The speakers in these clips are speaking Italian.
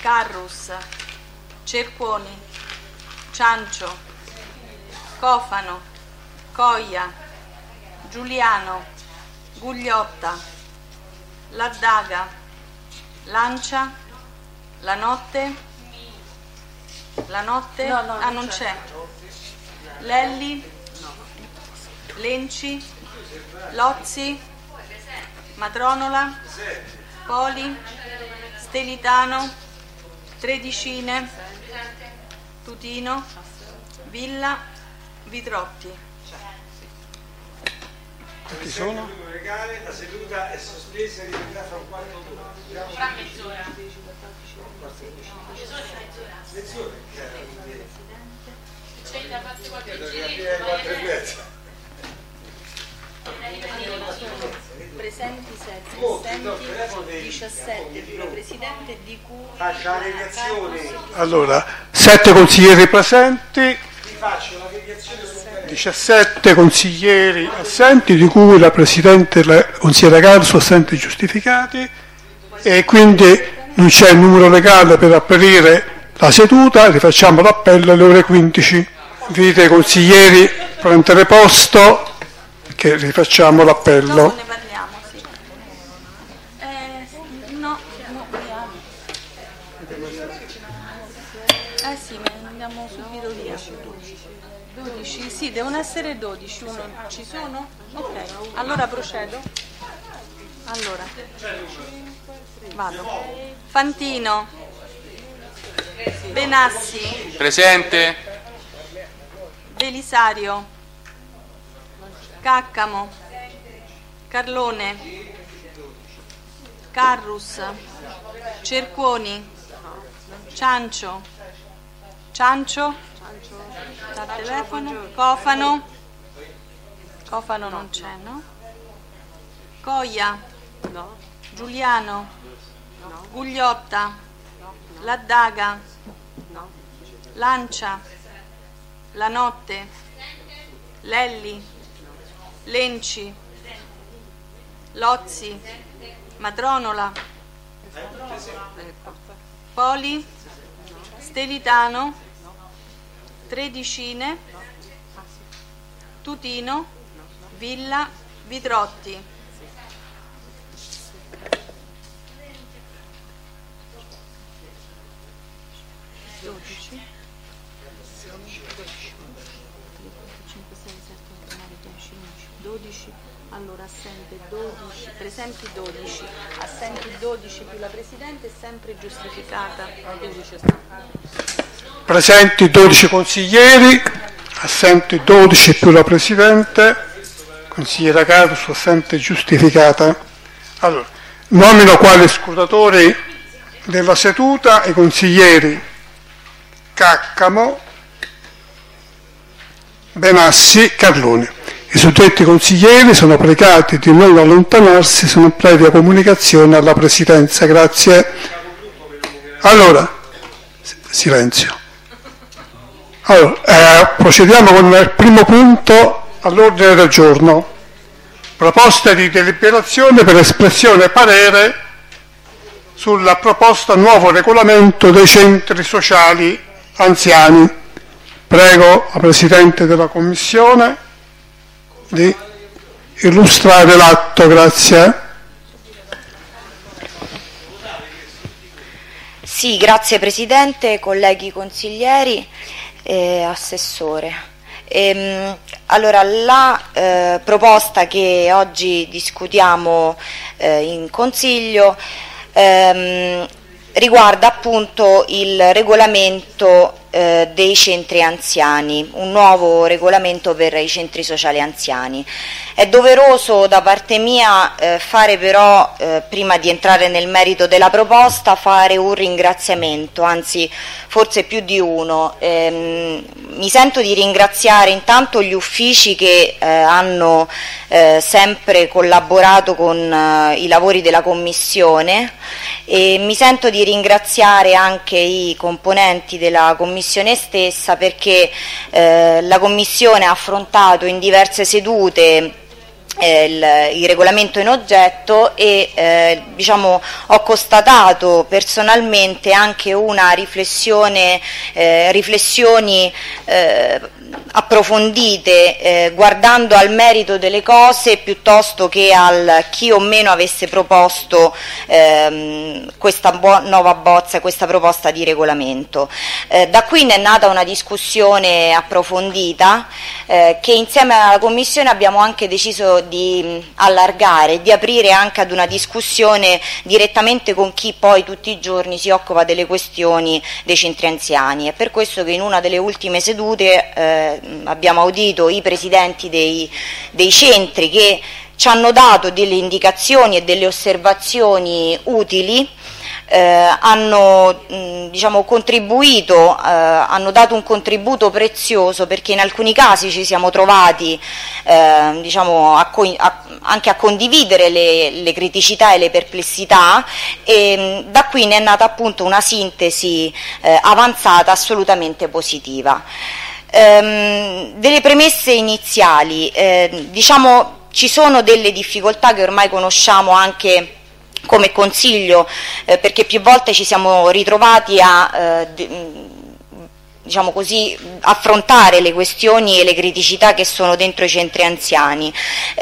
Carrus, Cerquoni, Ciancio, Cofano, Coia, Giuliano, Gugliotta, Laddaga, Lancia, La Notte, non c'è, Lelli, Lenci, Lozzi, Matronola, Poli, Stelitano, Tredicine, Tutino, Villa, Vitrotti. Quanti sono? La seduta è sospesa e riprendrà fra un quarto d'ora. Fra mezz'ora. Mezz'ora? C'è da parte qualche Presenti 7, assenti 17, la Presidente di cui faccia la mediazione. Allora, 7 consiglieri presenti, Vi faccio la mediazione sul telefono. 17 consiglieri assenti, di cui la Presidente e la consigliera Carso assenti giustificati, e quindi non c'è il numero legale per aprire la seduta. Rifacciamo l'appello alle ore 15. Invito i consiglieri a prendere posto, che rifacciamo l'appello. dopo ne parliamo, sì. No. Sì, ma andiamo subito via. 12, sì, devono essere 12. Ci sono? Ok, allora procedo. Allora, vado. Fantino, Benassi, Presente. Belisario, Caccamo, Carlone, Carrus, Cerquoni, Ciancio, dal telefono, Cofano non c'è, no? Coia, Giuliano, Gugliotta, Laddaga, Lancia, La Notte, Lelli, Lenci, Lozzi, Matronola, Poli, Stelitano, Tredicine, Tutino, Villa, Vitrotti. Allora, assente 12, presenti 12, assenti 12 più la Presidente è sempre giustificata. Presenti 12 consiglieri, assenti 12 più la Presidente, consigliera Carso assente giustificata. Allora, nomino quali scrutatori della seduta i consiglieri Caccamo, Benassi, Carlone. I suddetti consiglieri sono pregati di non allontanarsi se non previa comunicazione alla Presidenza. Grazie. Allora, silenzio. Allora, procediamo con il primo punto all'ordine del giorno. Proposta di deliberazione per espressione parere sulla proposta nuovo regolamento dei centri sociali anziani. Prego la Presidente della Commissione di illustrare l'atto, grazie. Sì, grazie Presidente, colleghi consiglieri e Assessore. Allora, la proposta che oggi discutiamo in Consiglio riguarda appunto il regolamento dei centri anziani, un nuovo regolamento per i centri sociali anziani. È doveroso da parte mia fare però, prima di entrare nel merito della proposta, fare un ringraziamento, anzi forse più di uno. Mi sento di ringraziare intanto gli uffici che hanno sempre collaborato con i lavori della Commissione, e mi sento di ringraziare anche i componenti della Commissione stessa, perché la Commissione ha affrontato in diverse sedute il regolamento in oggetto e ho constatato personalmente anche una riflessioni approfondite guardando al merito delle cose piuttosto che al chi o meno avesse proposto questa nuova bozza, questa proposta di regolamento. Da qui ne è nata una discussione approfondita che insieme alla Commissione abbiamo anche deciso di allargare, di aprire anche ad una discussione direttamente con chi poi tutti i giorni si occupa delle questioni dei centri anziani. È per questo che in una delle ultime sedute abbiamo audito i presidenti dei centri che ci hanno dato delle indicazioni e delle osservazioni utili. Hanno contribuito, hanno dato un contributo prezioso, perché in alcuni casi ci siamo trovati anche a condividere le criticità e le perplessità, e da qui ne è nata appunto una sintesi avanzata assolutamente positiva. Delle premesse iniziali, ci sono delle difficoltà che ormai conosciamo anche come Consiglio, perché più volte ci siamo ritrovati a affrontare le questioni e le criticità che sono dentro i centri anziani.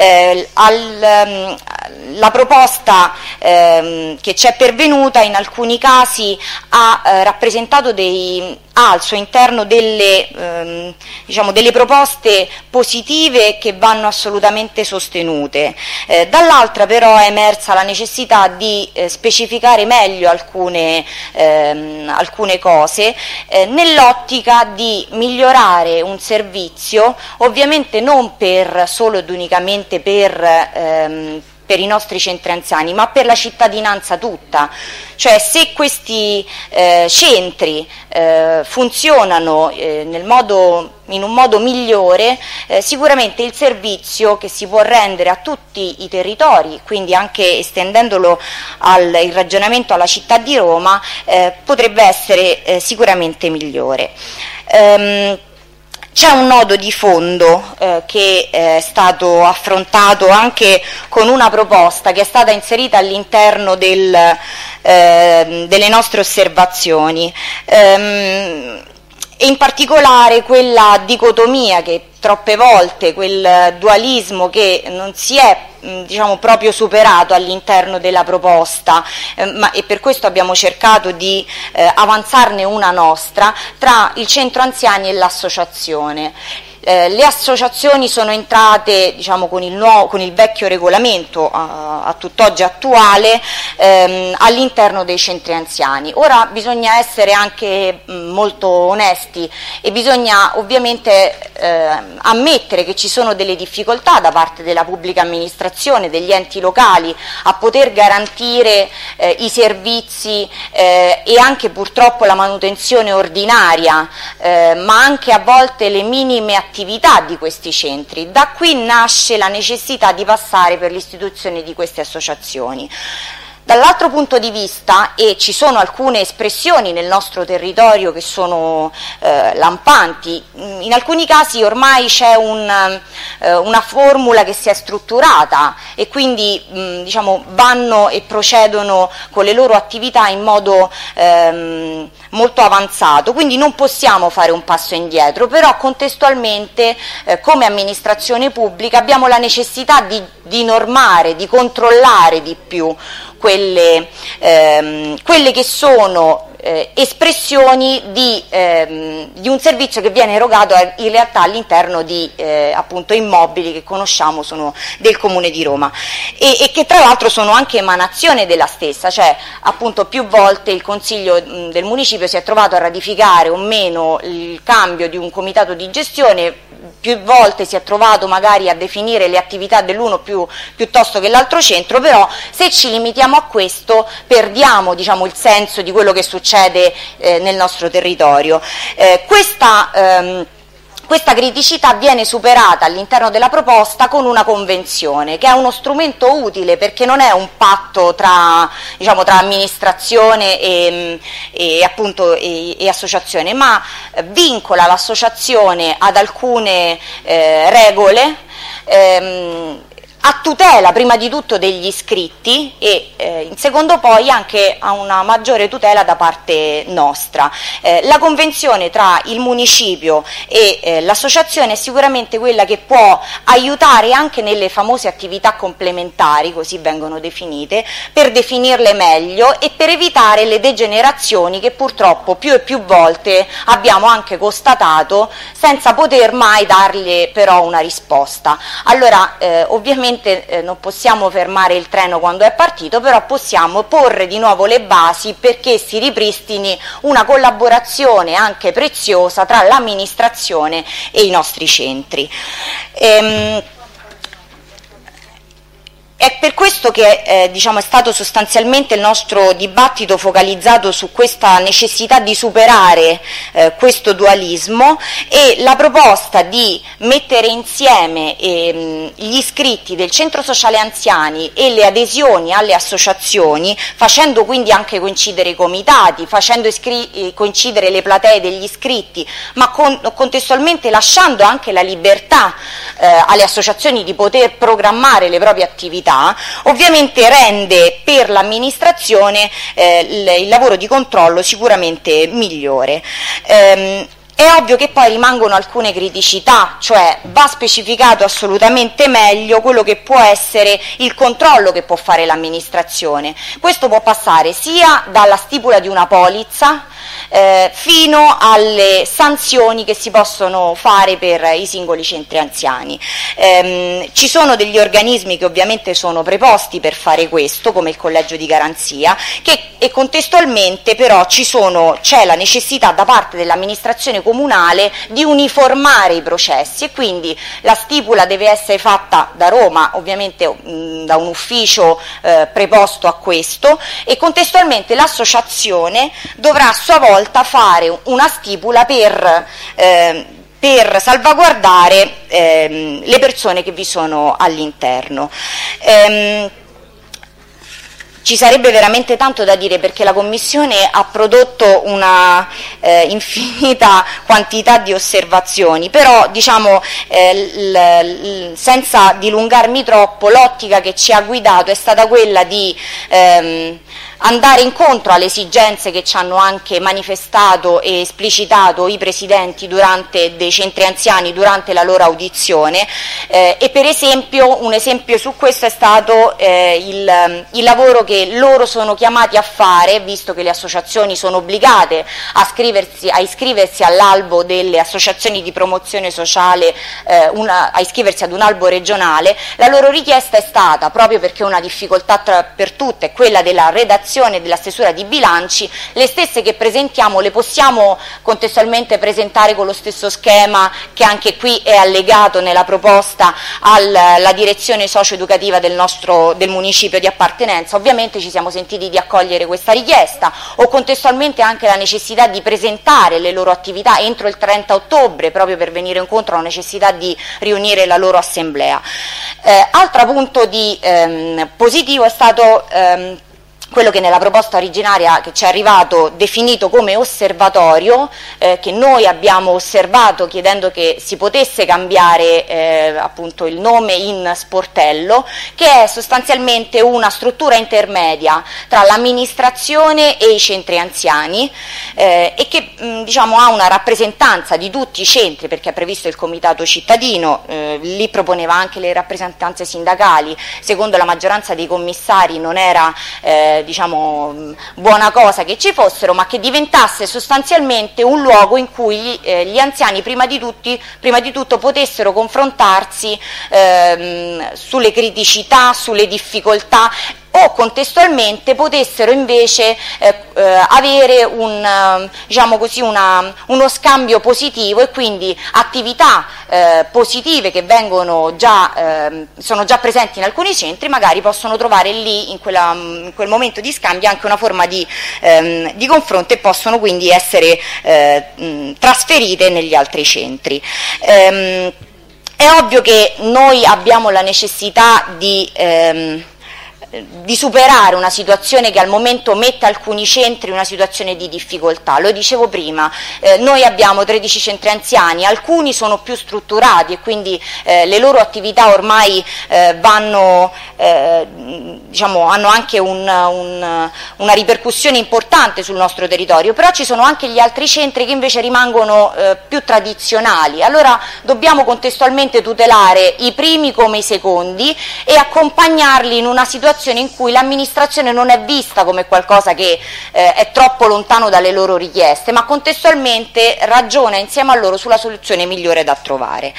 La proposta che ci è pervenuta in alcuni casi ha rappresentato al suo interno delle proposte positive che vanno assolutamente sostenute. Dall'altra però è emersa la necessità di specificare meglio alcune cose nell'ottica di migliorare un servizio, ovviamente non solo ed unicamente per i nostri centri anziani, ma per la cittadinanza tutta. Cioè, se questi centri funzionano in un modo migliore, sicuramente il servizio che si può rendere a tutti i territori, quindi anche estendendolo il ragionamento alla città di Roma, potrebbe essere sicuramente migliore. C'è un nodo di fondo che è stato affrontato anche con una proposta che è stata inserita all'interno delle nostre osservazioni, e in particolare quella dicotomia che troppe volte, quel dualismo che non si è proprio superato all'interno della proposta, e per questo abbiamo cercato di avanzarne una nostra, tra il centro anziani e l'associazione. Le associazioni sono entrate con il vecchio regolamento a tutt'oggi attuale all'interno dei centri anziani. Ora bisogna essere anche molto onesti e bisogna ovviamente ammettere che ci sono delle difficoltà da parte della pubblica amministrazione, degli enti locali, a poter garantire i servizi e anche purtroppo la manutenzione ordinaria, ma anche a volte le minime attività di questi centri. Da qui nasce la necessità di passare per l'istituzione di queste associazioni. Dall'altro punto di vista, e ci sono alcune espressioni nel nostro territorio che sono lampanti, in alcuni casi ormai c'è una formula che si è strutturata e quindi vanno e procedono con le loro attività in modo molto avanzato, quindi non possiamo fare un passo indietro, però contestualmente come amministrazione pubblica abbiamo la necessità di normare, di controllare di più quelle che sono espressioni di un servizio che viene erogato in realtà all'interno di appunto immobili che conosciamo sono del Comune di Roma e che tra l'altro sono anche emanazione della stessa, cioè appunto più volte il Consiglio del Municipio si è trovato a ratificare o meno il cambio di un comitato di gestione, più volte si è trovato magari a definire le attività dell'uno piuttosto che l'altro centro, però se ci limitiamo a questo perdiamo il senso di quello che succede nel nostro territorio. Questa criticità viene superata all'interno della proposta con una convenzione, che è uno strumento utile perché non è un patto tra amministrazione e associazione, ma vincola l'associazione ad alcune regole a tutela prima di tutto degli iscritti e in secondo poi anche a una maggiore tutela da parte nostra. La convenzione tra il municipio e l'associazione è sicuramente quella che può aiutare anche nelle famose attività complementari, così vengono definite, per definirle meglio e per evitare le degenerazioni che purtroppo più e più volte abbiamo anche constatato senza poter mai dargli però una risposta. Allora ovviamente non possiamo fermare il treno quando è partito, però possiamo porre di nuovo le basi perché si ripristini una collaborazione anche preziosa tra l'amministrazione e i nostri centri. È per questo che è stato sostanzialmente il nostro dibattito focalizzato su questa necessità di superare questo dualismo e la proposta di mettere insieme gli iscritti del Centro Sociale Anziani e le adesioni alle associazioni, facendo quindi anche coincidere i comitati, facendo coincidere le platee degli iscritti, ma contestualmente lasciando anche la libertà alle associazioni di poter programmare le proprie attività, ovviamente rende per l'amministrazione il lavoro di controllo sicuramente migliore. È ovvio che poi rimangono alcune criticità, cioè va specificato assolutamente meglio quello che può essere il controllo che può fare l'amministrazione. Questo può passare sia dalla stipula di una polizza fino alle sanzioni che si possono fare per i singoli centri anziani. Ci sono degli organismi che ovviamente sono preposti per fare questo, come il collegio di garanzia, e contestualmente però c'è la necessità da parte dell'amministrazione comunale di uniformare i processi e quindi la stipula deve essere fatta da Roma, ovviamente da un ufficio preposto a questo, e contestualmente l'associazione dovrà a sua volta fare una stipula per salvaguardare le persone che vi sono all'interno. Ci sarebbe veramente tanto da dire perché la Commissione ha prodotto una infinita quantità di osservazioni, però senza dilungarmi troppo, l'ottica che ci ha guidato è stata quella di andare incontro alle esigenze che ci hanno anche manifestato e esplicitato i presidenti dei centri anziani durante la loro audizione e per esempio un esempio su questo è stato il lavoro che loro sono chiamati a fare, visto che le associazioni sono obbligate a iscriversi all'albo delle associazioni di promozione sociale, a iscriversi ad un albo regionale. La loro richiesta è stata, proprio perché una difficoltà per tutte è quella della redazione della stesura di bilanci, le stesse che presentiamo le possiamo contestualmente presentare con lo stesso schema che anche qui è allegato nella proposta alla direzione socio-educativa del municipio di appartenenza. Ovviamente ci siamo sentiti di accogliere questa richiesta, o contestualmente anche la necessità di presentare le loro attività entro il 30 ottobre proprio per venire incontro alla necessità di riunire la loro assemblea. Altro punto positivo è stato quello che nella proposta originaria che ci è arrivato definito come osservatorio, che noi abbiamo osservato chiedendo che si potesse cambiare appunto il nome in sportello, che è sostanzialmente una struttura intermedia tra l'amministrazione e i centri anziani e che ha una rappresentanza di tutti i centri, perché è previsto il comitato cittadino, lì proponeva anche le rappresentanze sindacali. Secondo la maggioranza dei commissari non era buona cosa che ci fossero, ma che diventasse sostanzialmente un luogo in cui gli anziani prima di tutto potessero confrontarsi sulle criticità, sulle difficoltà, o contestualmente potessero invece avere uno scambio positivo e quindi attività positive che sono già presenti in alcuni centri, magari possono trovare lì in quel momento di scambio anche una forma di confronto e possono quindi essere trasferite negli altri centri. È ovvio che noi abbiamo la necessità di di superare una situazione che al momento mette alcuni centri in una situazione di difficoltà. Lo dicevo prima, noi abbiamo 13 centri anziani, alcuni sono più strutturati e quindi le loro attività ormai hanno anche una ripercussione importante sul nostro territorio, però ci sono anche gli altri centri che invece rimangono più tradizionali. Allora dobbiamo contestualmente tutelare i primi come i secondi e accompagnarli in una situazione in cui l'amministrazione non è vista come qualcosa che è troppo lontano dalle loro richieste, ma contestualmente ragiona insieme a loro sulla soluzione migliore da trovare.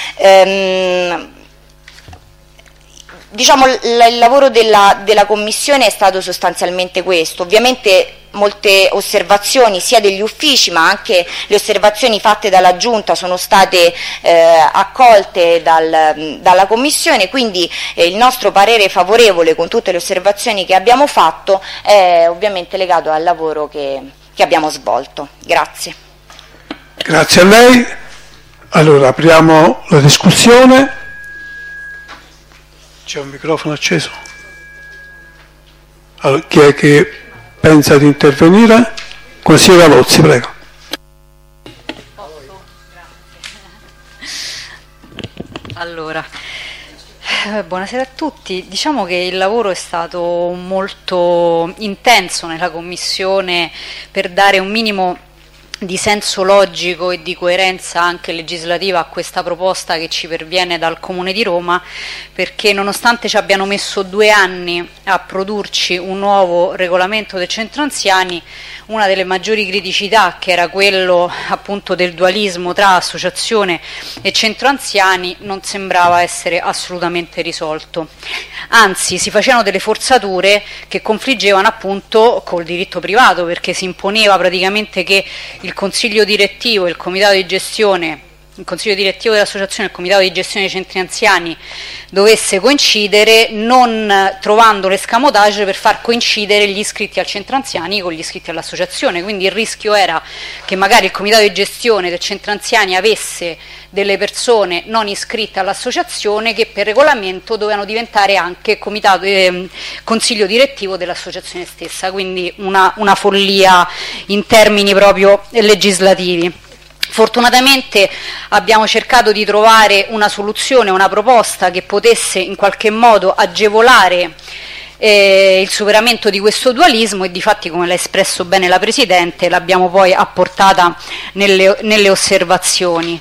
Il lavoro della Commissione è stato sostanzialmente questo. Ovviamente molte osservazioni sia degli uffici ma anche le osservazioni fatte dalla Giunta sono state accolte dalla Commissione, quindi il nostro parere favorevole con tutte le osservazioni che abbiamo fatto è ovviamente legato al lavoro che abbiamo svolto. Grazie. Grazie a lei. Allora apriamo la discussione. C'è un microfono acceso? Allora, chi è che pensa di intervenire? Consigliere Lozzi, prego. Allora, buonasera a tutti. Diciamo che il lavoro è stato molto intenso nella Commissione per dare un minimo di senso logico e di coerenza anche legislativa a questa proposta che ci perviene dal Comune di Roma, perché nonostante ci abbiano messo 2 anni a produrci un nuovo regolamento del centro anziani, una delle maggiori criticità, che era quello appunto del dualismo tra associazione e centro anziani, non sembrava essere assolutamente risolto. Anzi, si facevano delle forzature che confliggevano appunto col diritto privato, perché si imponeva praticamente che il consiglio direttivo e il comitato di gestione, il consiglio direttivo dell'associazione e il comitato di gestione dei centri anziani dovesse coincidere, non trovando l'escamotage per far coincidere gli iscritti al centro anziani con gli iscritti all'associazione. Quindi il rischio era che magari il comitato di gestione del centro anziani avesse delle persone non iscritte all'associazione che per regolamento dovevano diventare anche consiglio direttivo dell'associazione stessa, quindi una follia in termini proprio legislativi. Fortunatamente abbiamo cercato di trovare una soluzione, una proposta che potesse in qualche modo agevolare il superamento di questo dualismo e difatti, come l'ha espresso bene la Presidente, l'abbiamo poi apportata nelle osservazioni.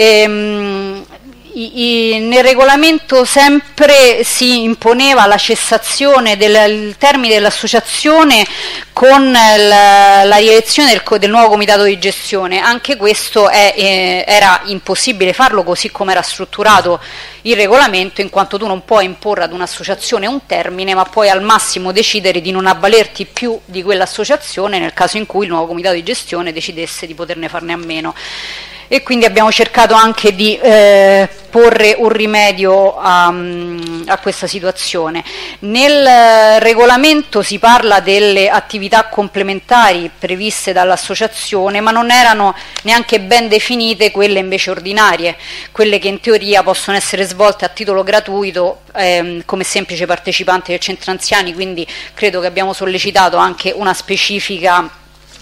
Nel regolamento sempre si imponeva la cessazione del termine dell'associazione con la rielezione del nuovo comitato di gestione. Anche questo era impossibile farlo così come era strutturato il regolamento, in quanto tu non puoi imporre ad un'associazione un termine, ma puoi al massimo decidere di non avvalerti più di quell'associazione nel caso in cui il nuovo comitato di gestione decidesse di poterne farne a meno. E quindi abbiamo cercato anche di porre un rimedio a questa situazione. Nel regolamento si parla delle attività complementari previste dall'associazione, ma non erano neanche ben definite quelle invece ordinarie, quelle che in teoria possono essere svolte a titolo gratuito come semplice partecipante del centro anziani, quindi credo che abbiamo sollecitato anche una specifica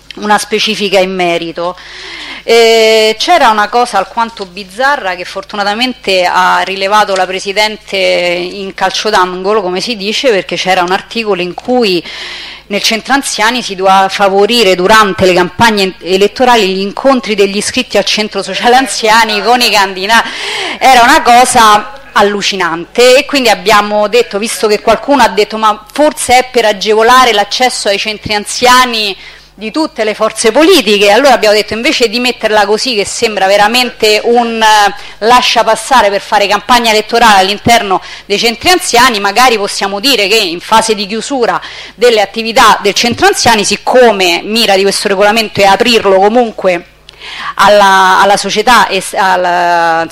in merito. C'era una cosa alquanto bizzarra che fortunatamente ha rilevato la Presidente in calcio d'angolo, come si dice, perché c'era un articolo in cui nel centro anziani si doveva favorire durante le campagne elettorali gli incontri degli iscritti al centro sociale anziani con i candidati. Era una cosa allucinante e quindi abbiamo detto, visto che qualcuno ha detto ma forse è per agevolare l'accesso ai centri anziani di tutte le forze politiche, allora abbiamo detto, invece di metterla così che sembra veramente un lascia passare per fare campagna elettorale all'interno dei centri anziani, magari possiamo dire che in fase di chiusura delle attività del centro anziani, siccome mira di questo regolamento è aprirlo comunque alla società e a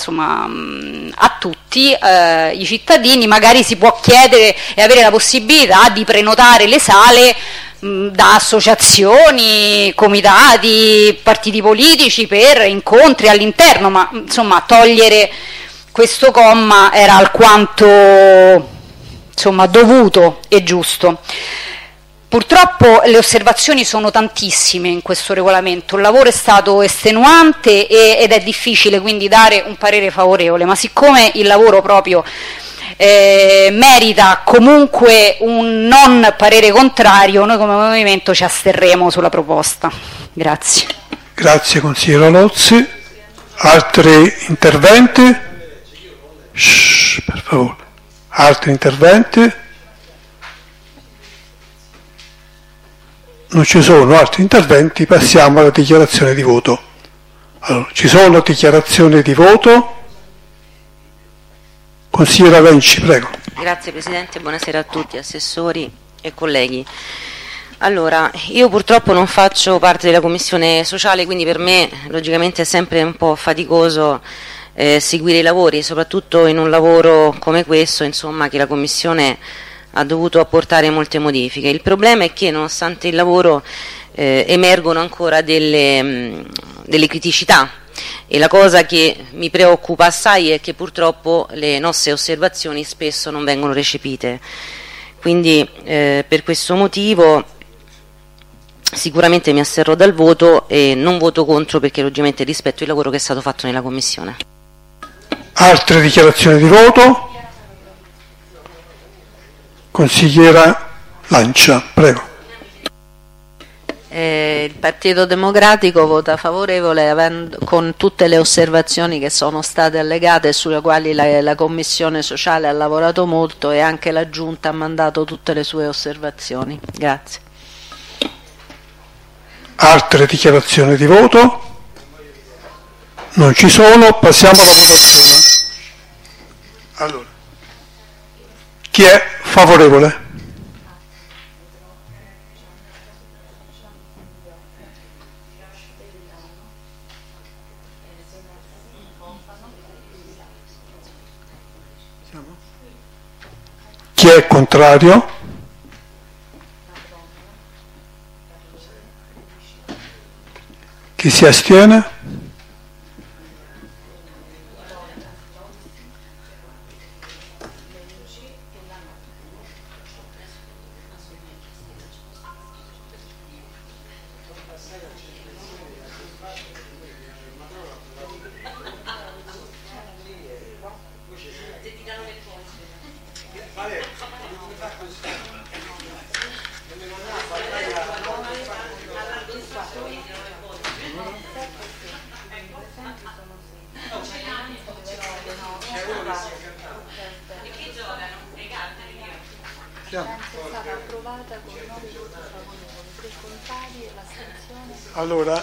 tutti i cittadini, magari si può chiedere e avere la possibilità di prenotare le sale da associazioni, comitati, partiti politici per incontri all'interno, ma insomma togliere questo comma era alquanto insomma, dovuto e giusto. Purtroppo le osservazioni sono tantissime in questo regolamento, il lavoro è stato estenuante ed è difficile quindi dare un parere favorevole, ma siccome il lavoro proprio merita comunque un non parere contrario, noi come movimento ci asterremo sulla proposta. Grazie. Grazie consigliere Lozzi. Altri interventi? Shh, per favore. Altri interventi? Non ci sono altri interventi, passiamo alla dichiarazione di voto. Allora, ci sono dichiarazioni di voto? Consigliera Lenci, prego. Grazie Presidente, buonasera a tutti, assessori e colleghi. Allora, io purtroppo non faccio parte della Commissione Sociale, quindi per me logicamente è sempre un po' faticoso seguire i lavori, soprattutto in un lavoro come questo, insomma, che la Commissione ha dovuto apportare molte modifiche. Il problema è che nonostante il lavoro emergono ancora delle criticità. E la cosa che mi preoccupa assai è che purtroppo le nostre osservazioni spesso non vengono recepite. Quindi per questo motivo sicuramente mi asterrò dal voto e non voto contro perché logicamente rispetto il lavoro che è stato fatto nella Commissione. Altre dichiarazioni di voto? Consigliera Lancia, prego. Il Partito Democratico vota favorevole con tutte le osservazioni che sono state allegate e sulle quali la Commissione Sociale ha lavorato molto e anche la Giunta ha mandato tutte le sue osservazioni. Grazie. Altre dichiarazioni di voto? Non ci sono, passiamo alla votazione. Allora, chi è favorevole? Chi è contrario? Chi si astiene? Allora,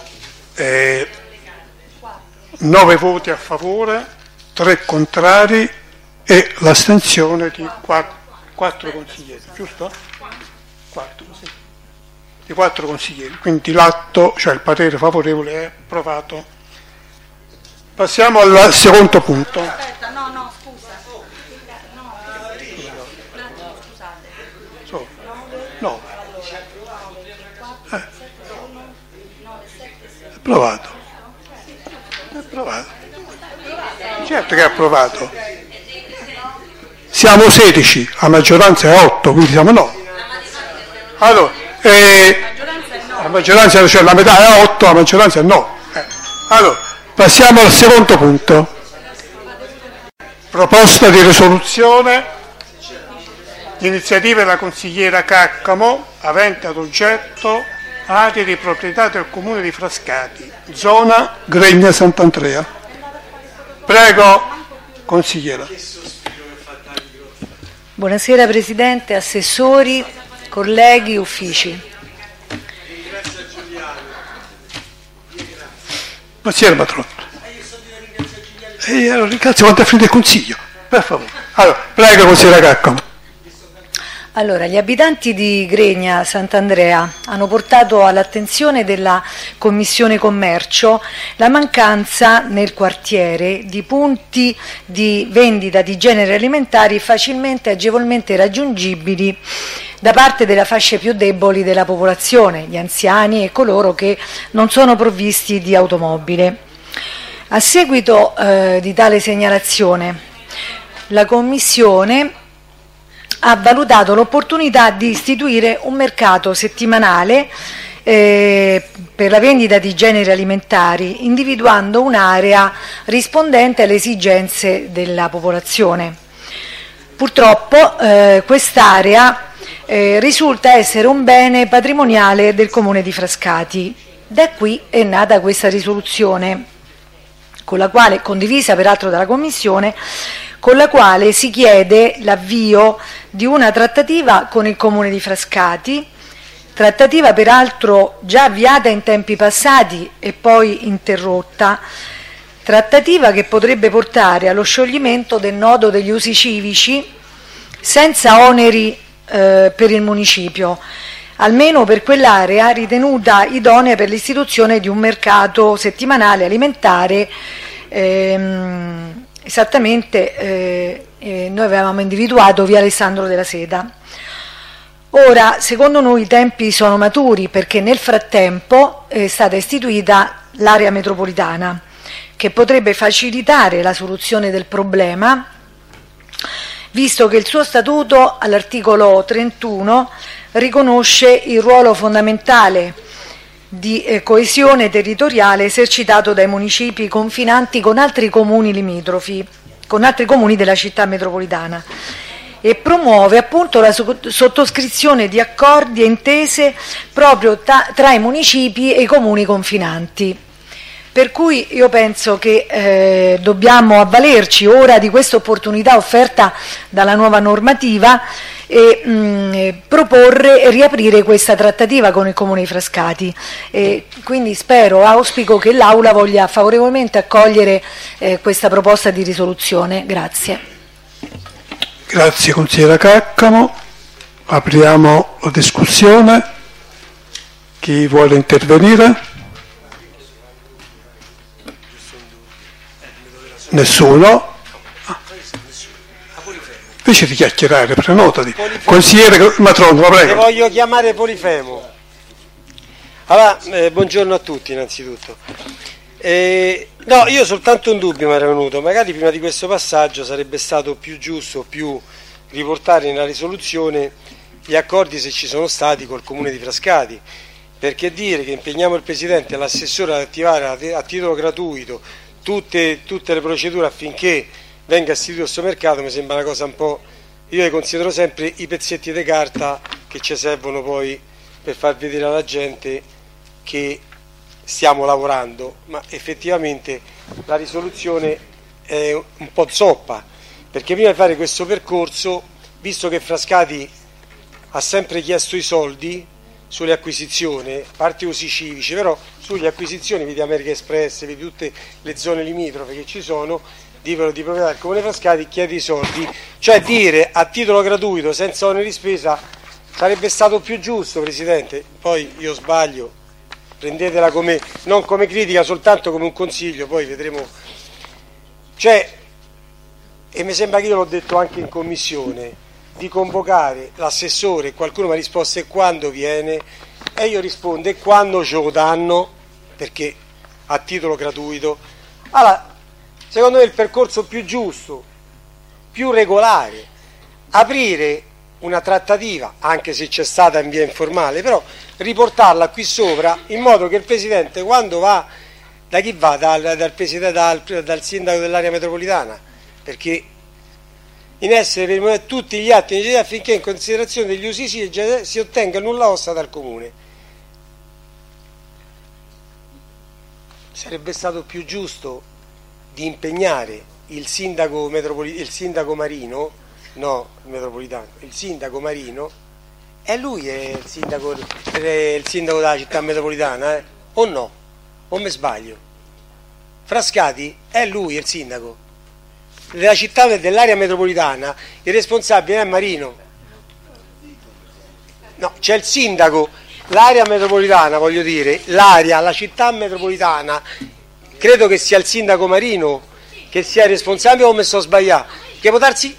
9 voti a favore, 3 contrari e l'astensione di 4 consiglieri, giusto? 4, sì. Di 4 consiglieri, quindi l'atto, cioè il parere favorevole è approvato. Passiamo al secondo punto. Aspetta, no, scusa. No, scusate. 9. Approvato. È approvato. Certo che è approvato. Siamo 16, la maggioranza è 8, quindi siamo 9. Allora, la maggioranza, cioè la metà è 8, la maggioranza è 9. Allora, passiamo al secondo punto. Proposta di risoluzione di iniziativa della consigliera Caccamo, avente ad oggetto aree di proprietà del comune di Frascati, zona Gregna Sant'Andrea. Prego, consigliera. Buonasera Presidente, assessori, colleghi, uffici. Consigliere Matrotto. Allora, ringrazio quando è finito il consiglio, per favore. Allora, prego, consigliera Caccamo. Allora, gli abitanti di Gregna Sant'Andrea hanno portato all'attenzione della Commissione Commercio la mancanza nel quartiere di punti di vendita di generi alimentari facilmente e agevolmente raggiungibili da parte delle fasce più deboli della popolazione, gli anziani e coloro che non sono provvisti di automobile. A seguito di tale segnalazione, la Commissione ha valutato l'opportunità di istituire un mercato settimanale per la vendita di generi alimentari, individuando un'area rispondente alle esigenze della popolazione. Purtroppo quest'area risulta essere un bene patrimoniale del Comune di Frascati. Da qui è nata questa risoluzione, con la quale, condivisa peraltro dalla Commissione, con la quale si chiede l'avvio di una trattativa con il Comune di Frascati, trattativa peraltro già avviata in tempi passati e poi interrotta, trattativa che potrebbe portare allo scioglimento del nodo degli usi civici senza oneri per il municipio, almeno per quell'area ritenuta idonea per l'istituzione di un mercato settimanale alimentare. Esattamente noi avevamo individuato via Alessandro della Seta. Ora, secondo noi i tempi sono maturi, perché nel frattempo è stata istituita l'area metropolitana, che potrebbe facilitare la soluzione del problema, visto che il suo statuto all'articolo 31 riconosce il ruolo fondamentale di coesione territoriale esercitato dai municipi confinanti con altri comuni limitrofi, con altri comuni della città metropolitana, e promuove appunto la sottoscrizione di accordi e intese proprio tra i municipi e i comuni confinanti. Per cui io penso che dobbiamo avvalerci ora di questa opportunità offerta dalla nuova normativa e proporre e riaprire questa trattativa con il Comune di Frascati. Quindi auspico che l'Aula voglia favorevolmente accogliere questa proposta di risoluzione. Grazie. Grazie consigliera Caccamo. Apriamo la discussione. Chi vuole intervenire? Nessuno? Invece di chiacchierare, prenotati. Consigliere Matrono, prego. Te voglio chiamare Polifemo. Allora, buongiorno a tutti innanzitutto. No, io soltanto un dubbio mi era venuto. Magari prima di questo passaggio sarebbe stato più giusto, riportare nella risoluzione gli accordi, se ci sono stati, col Comune di Frascati. Perché dire che impegniamo il Presidente e l'assessore ad attivare a titolo gratuito tutte le procedure affinché venga istituito questo mercato mi sembra una cosa un po', io le considero sempre i pezzetti di carta che ci servono poi per far vedere alla gente che stiamo lavorando, ma effettivamente la risoluzione è un po' zoppa, perché prima di fare questo percorso, visto che Frascati ha sempre chiesto i soldi sulle acquisizioni, a parte usi civici, però sulle acquisizioni, vedi America Express, vedi tutte le zone limitrofe che ci sono, di proprietà del Comune Frascati, chiede i soldi, cioè dire a titolo gratuito, senza oneri di spesa, sarebbe stato più giusto, Presidente. Poi io sbaglio, prendetela non come critica, soltanto come un consiglio, poi vedremo. Cioè, e mi sembra che io l'ho detto anche in commissione, di convocare l'assessore, e qualcuno mi ha risposto e quando viene, e io rispondo e quando ce lo danno, perché a titolo gratuito. Allora, secondo me il percorso più giusto, più regolare, aprire una trattativa, anche se c'è stata in via informale, però riportarla qui sopra in modo che il Presidente, quando va, da chi va? Dal sindaco dell'area metropolitana, perché in essere per tutti gli atti necessari affinché in considerazione degli usi si ottenga nulla osta dal Comune. Sarebbe stato più giusto di impegnare il sindaco Marino, no, il metropolitano, il sindaco Marino, e lui è il sindaco della città metropolitana, o no? O mi sbaglio? Frascati è lui il sindaco della città dell'area metropolitana, il responsabile è Marino. No, c'è il sindaco, l'area metropolitana, voglio dire, la città metropolitana, credo che sia il sindaco Marino che sia il responsabile, o mi sto sbagliando? Che può darsi?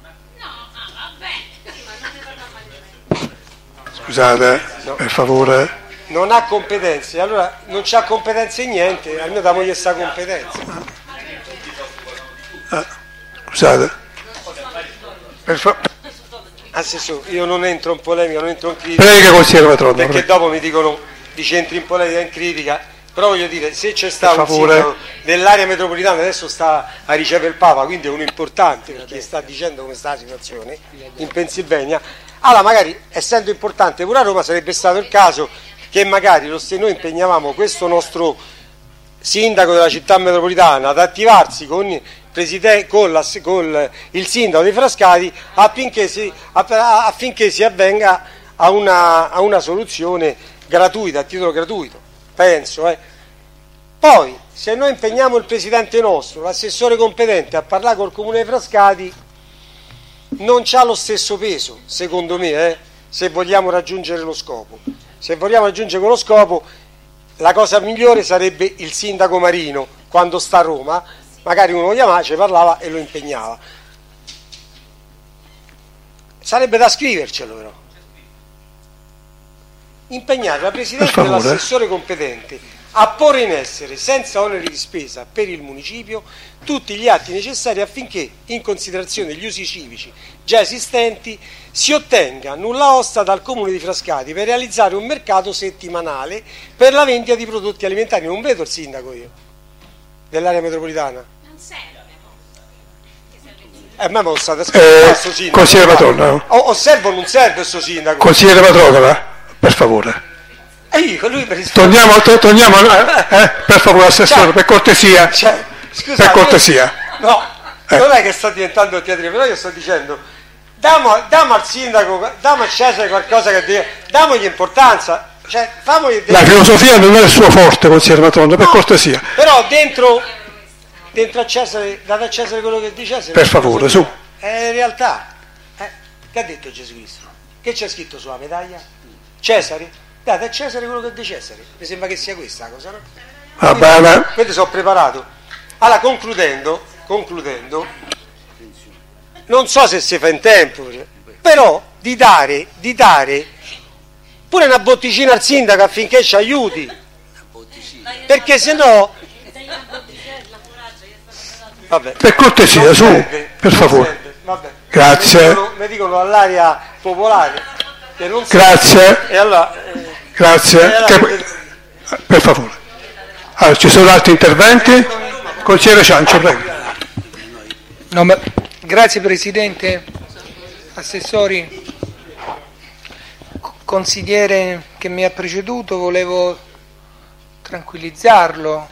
Scusate, no, per favore. Non ha competenze, allora non c'ha competenze in niente, almeno damogli questa competenza. Scusate. Assessore, io non entro in polemica, non entro in critica. Prega, consigliere Matrona. Perché dopo mi dicono di centri in polemica e in critica. Però voglio dire, se c'è stato un sindaco dell'area metropolitana, adesso sta a ricevere il Papa, quindi è uno importante, perché sta dicendo come sta la situazione in Pennsylvania, allora magari essendo importante pure a Roma sarebbe stato il caso che magari noi impegnavamo questo nostro sindaco della città metropolitana ad attivarsi con il sindaco dei Frascati affinché si avvenga a una soluzione gratuita, a titolo gratuito, penso. Poi, se noi impegniamo il presidente nostro, l'assessore competente, a parlare col comune dei Frascati, non c'ha lo stesso peso, secondo me, se vogliamo raggiungere lo scopo. Se vogliamo raggiungere quello scopo, la cosa migliore sarebbe il sindaco Marino, quando sta a Roma, magari uno lo chiamava, ci parlava e lo impegnava. Sarebbe da scrivercelo però. Impegnare la Presidente e l'assessore competente a porre in essere, senza oneri di spesa per il municipio, tutti gli atti necessari affinché, in considerazione degli usi civici già esistenti, si ottenga nulla osta dal Comune di Frascati per realizzare un mercato settimanale per la vendita di prodotti alimentari. Non vedo il sindaco io, dell'area metropolitana. Non serve. Ma non state ascoltando questo sindaco. Consigliere Matrona. Osservo non serve questo sindaco. Consigliere Matrona, per favore. Lui Torniamo, per favore, assessore, per cortesia. Scusate, per cortesia. Non è che sta diventando teatrino, però io sto dicendo, diamo al sindaco, diamo a Cesare qualcosa che deve, damogli importanza. La filosofia non è il suo forte, consigliere Matrona, per cortesia. Però dentro a Cesare, date a Cesare quello che dice Cesare. Per favore, su. È realtà. Che ha detto Gesù Cristo? Che c'è scritto sulla medaglia? Cesare? Date a Cesare quello che è di Cesare. Mi sembra che sia questa la cosa, no? Va bene. Quindi sono preparato. Allora, concludendo, non so se si fa in tempo, però di dare pure una botticina al sindaco affinché ci aiuti, perché se no, vabbè, per cortesia, su, per favore. Vabbè. Grazie. Mi dicono all'area popolare che non si... Grazie. E allora, grazie. Per favore. Allora, ci sono altri interventi? Consigliere Ciancio, prego. Grazie Presidente, assessori, consigliere che mi ha preceduto, volevo tranquillizzarlo.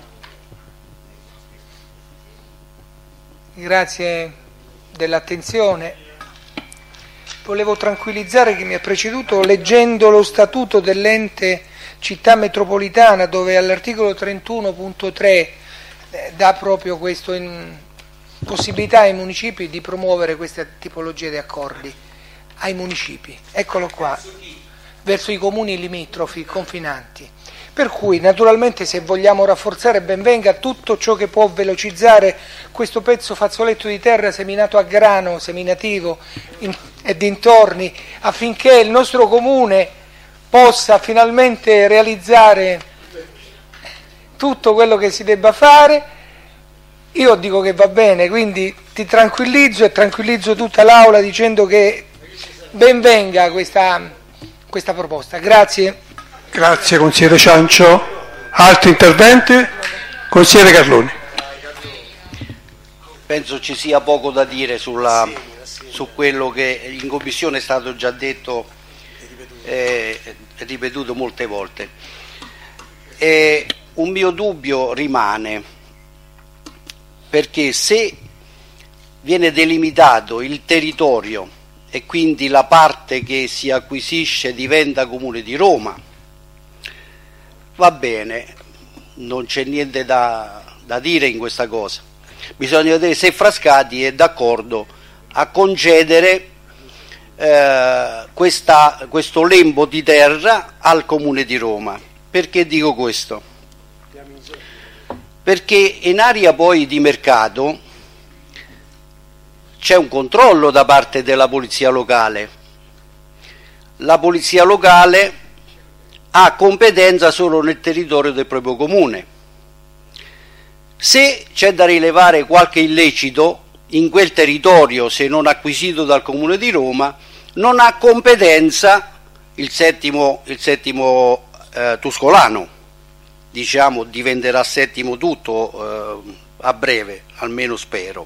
Grazie dell'attenzione. Volevo tranquillizzare chi mi ha preceduto leggendo lo statuto dell'ente città metropolitana, dove all'articolo 31.3 dà proprio questa possibilità ai municipi di promuovere questa tipologia di accordi ai municipi. Eccolo qua, verso i comuni limitrofi, confinanti. Per cui naturalmente, se vogliamo rafforzare, ben venga tutto ciò che può velocizzare questo pezzo fazzoletto di terra seminato a grano, seminativo e dintorni, affinché il nostro comune possa finalmente realizzare tutto quello che si debba fare. Io dico che va bene, quindi ti tranquillizzo e tranquillizzo tutta l'Aula dicendo che ben venga questa proposta. Grazie. Grazie consigliere Ciancio. Altri interventi? Consigliere Carloni. Penso ci sia poco da dire su quello che in commissione è stato già detto e ripetuto molte volte. Un mio dubbio rimane, perché se viene delimitato il territorio e quindi la parte che si acquisisce diventa Comune di Roma, va bene, non c'è niente da dire in questa cosa. Bisogna vedere se Frascati è d'accordo a concedere questo lembo di terra al Comune di Roma. Perché dico questo? Perché in area poi di mercato c'è un controllo da parte della polizia locale. La polizia locale ha competenza solo nel territorio del proprio comune. Se c'è da rilevare qualche illecito in quel territorio, se non acquisito dal Comune di Roma, non ha competenza il settimo Tuscolano, diciamo diventerà settimo tutto a breve, almeno spero.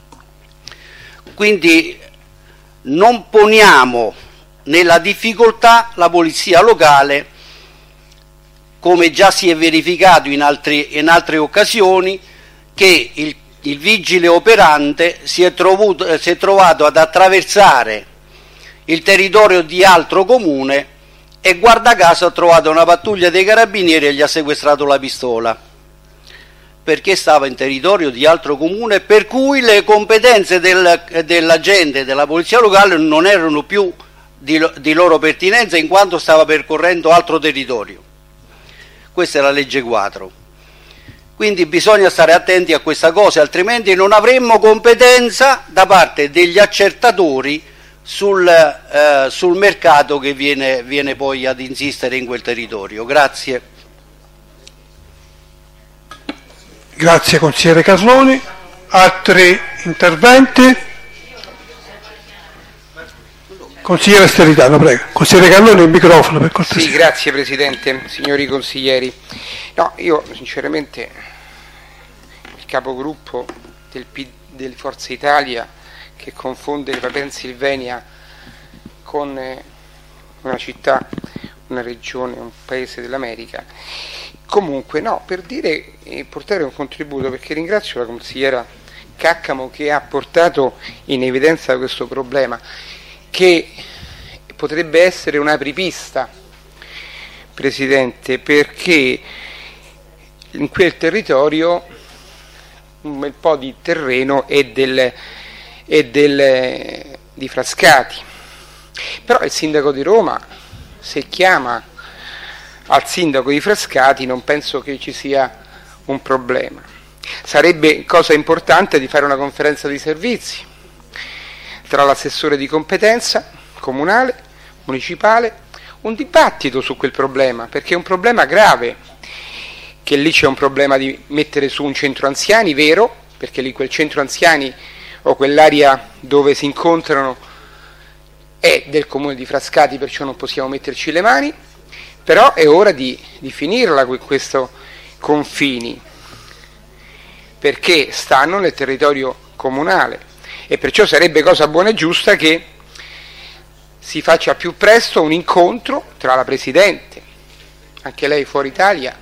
Quindi non poniamo nella difficoltà la polizia locale, come già si è verificato in altre occasioni, che il vigile operante si è trovato ad attraversare il territorio di altro comune e guarda caso ha trovato una pattuglia dei carabinieri e gli ha sequestrato la pistola, perché stava in territorio di altro comune, per cui le competenze dell'agente della polizia locale non erano più di loro pertinenza, in quanto stava percorrendo altro territorio. Questa è la legge quadro. Quindi bisogna stare attenti a questa cosa, altrimenti non avremmo competenza da parte degli accertatori sul mercato che viene poi ad insistere in quel territorio. Grazie. Grazie consigliere Carloni. Altri interventi? Consigliere Steritano, prego. Consigliere Carloni, il microfono per cortesia. Sì, grazie Presidente, signori consiglieri. No, io sinceramente il capogruppo del Forza Italia che confonde la Pennsylvania con una città, una regione, un paese dell'America. Comunque, no, per dire e portare un contributo, perché ringrazio la consigliera Caccamo che ha portato in evidenza questo problema, che potrebbe essere un'apripista, Presidente, perché in quel territorio un bel po' di terreno è di Frascati. Però il sindaco di Roma, se chiama al sindaco di Frascati, non penso che ci sia un problema. Sarebbe cosa importante di fare una conferenza di servizi tra l'assessore di competenza comunale, municipale, un dibattito su quel problema, perché è un problema grave, che lì c'è un problema di mettere su un centro anziani, vero, perché lì quel centro anziani o quell'area dove si incontrano è del comune di Frascati, perciò non possiamo metterci le mani, però è ora di finirla con questi confini, perché stanno nel territorio comunale, e perciò sarebbe cosa buona e giusta che si faccia più presto un incontro tra la Presidente, anche lei fuori Italia,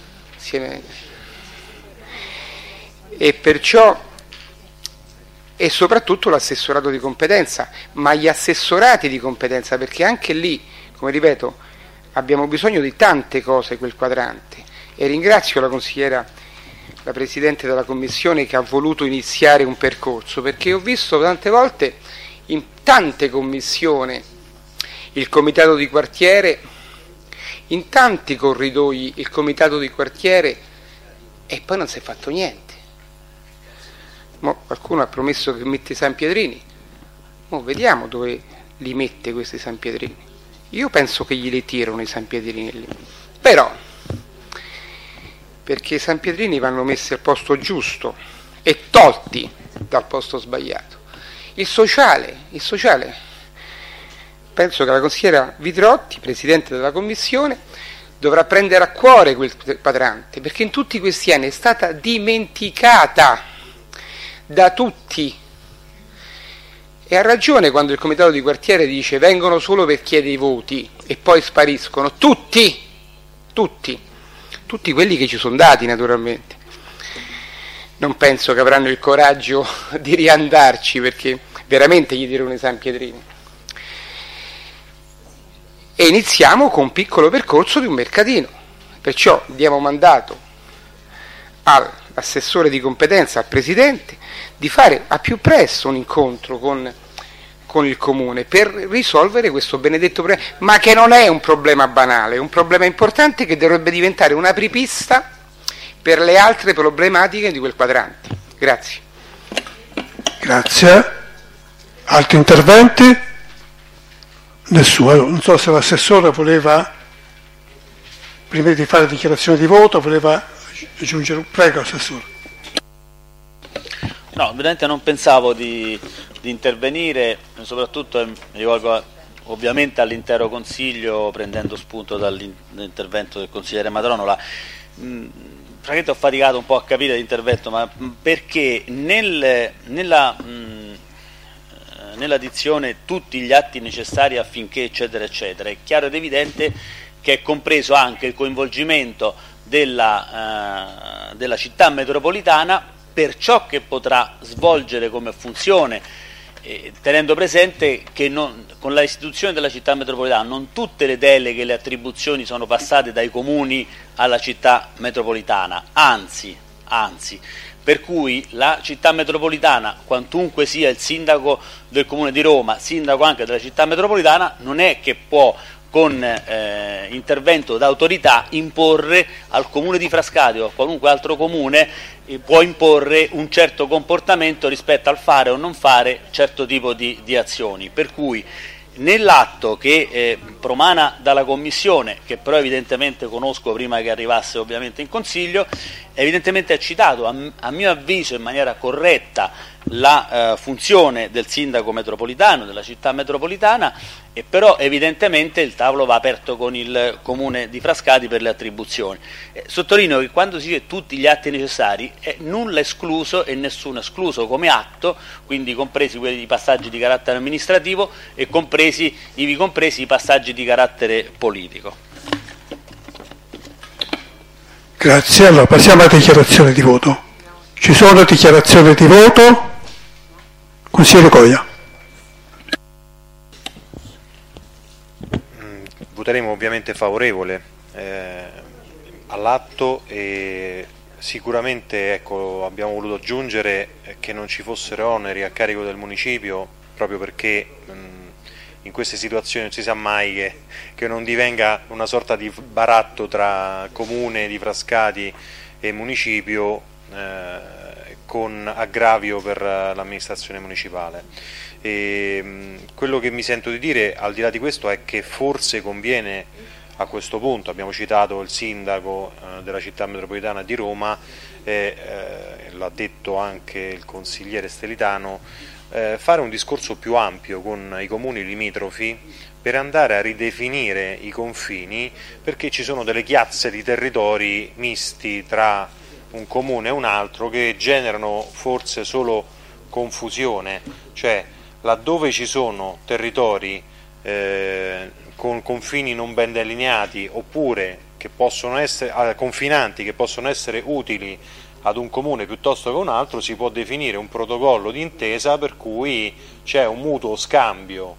e perciò e soprattutto l'assessorato di competenza, ma gli assessorati di competenza, perché anche lì, come ripeto, abbiamo bisogno di tante cose quel quadrante, e ringrazio la consigliera, la Presidente della Commissione, che ha voluto iniziare un percorso, perché ho visto tante volte in tante commissioni il comitato di quartiere, in tanti corridoi il comitato di quartiere, e poi non si è fatto niente. Qualcuno ha promesso che mette i San Pietrini, vediamo dove li mette questi San Pietrini. Io penso che glieli tirano i San Pietrini lì, però perché i San Pietrini vanno messi al posto giusto e tolti dal posto sbagliato. Il sociale, penso che la consigliera Vidrotti, Presidente della Commissione, dovrà prendere a cuore quel quadrante, perché in tutti questi anni è stata dimenticata da tutti, e ha ragione quando il comitato di quartiere dice vengono solo per chiedere i voti e poi spariscono tutti quelli che ci sono dati, naturalmente. Non penso che avranno il coraggio di riandarci, perché veramente gli tirano i San Pietrini. E iniziamo con un piccolo percorso di un mercatino, perciò diamo mandato all'assessore di competenza, al Presidente, di fare a più presto un incontro con il Comune per risolvere questo benedetto problema, ma che non è un problema banale, è un problema importante che dovrebbe diventare un'apripista per le altre problematiche di quel quadrante. Grazie. Grazie. Altri interventi? Nessuno. Non so se l'assessore voleva, prima di fare dichiarazione di voto, voleva aggiungere. Prego, assessore. No, evidentemente non pensavo di di intervenire, soprattutto mi rivolgo ovviamente all'intero Consiglio, prendendo spunto dall'intervento del consigliere Matronola. Francamente ho faticato un po' a capire l'intervento, ma perché nella dizione tutti gli atti necessari affinché eccetera eccetera, è chiaro ed evidente che è compreso anche il coinvolgimento della città metropolitana per ciò che potrà svolgere come funzione, tenendo presente che con la istituzione della città metropolitana non tutte le deleghe e le attribuzioni sono passate dai comuni alla città metropolitana, anzi, per cui la città metropolitana, quantunque sia il sindaco del Comune di Roma, sindaco anche della città metropolitana, non è che può con intervento d'autorità imporre al Comune di Frascati o a qualunque altro comune, può imporre un certo comportamento rispetto al fare o non fare certo tipo di azioni, per cui nell'atto che promana dalla Commissione, che però evidentemente conosco prima che arrivasse ovviamente in Consiglio, evidentemente è citato a mio avviso in maniera corretta la funzione del sindaco metropolitano, della città metropolitana, e però evidentemente il tavolo va aperto con il Comune di Frascati per le attribuzioni. Sottolineo che quando si dice tutti gli atti necessari è nulla escluso e nessuno escluso come atto, quindi compresi quelli di passaggi di carattere amministrativo e ivi compresi i passaggi di carattere politico. Grazie, allora passiamo alla dichiarazione di voto. Ci sono dichiarazioni di voto? Consigliere Coia. Voteremo ovviamente favorevole all'atto e sicuramente abbiamo voluto aggiungere che non ci fossero oneri a carico del municipio, proprio perché in queste situazioni non si sa mai che non divenga una sorta di baratto tra comune di Frascati e municipio con aggravio per l'amministrazione municipale. Quello che mi sento di dire al di là di questo è che forse conviene a questo punto, abbiamo citato il sindaco della città metropolitana di Roma, l'ha detto anche il consigliere Stelitano, fare un discorso più ampio con i comuni limitrofi per andare a ridefinire i confini, perché ci sono delle chiazze di territori misti tra un comune e un altro che generano forse solo confusione, cioè laddove ci sono territori con confini non ben delineati oppure che possono essere confinanti, che possono essere utili ad un comune piuttosto che a un altro, si può definire un protocollo di intesa per cui c'è un mutuo scambio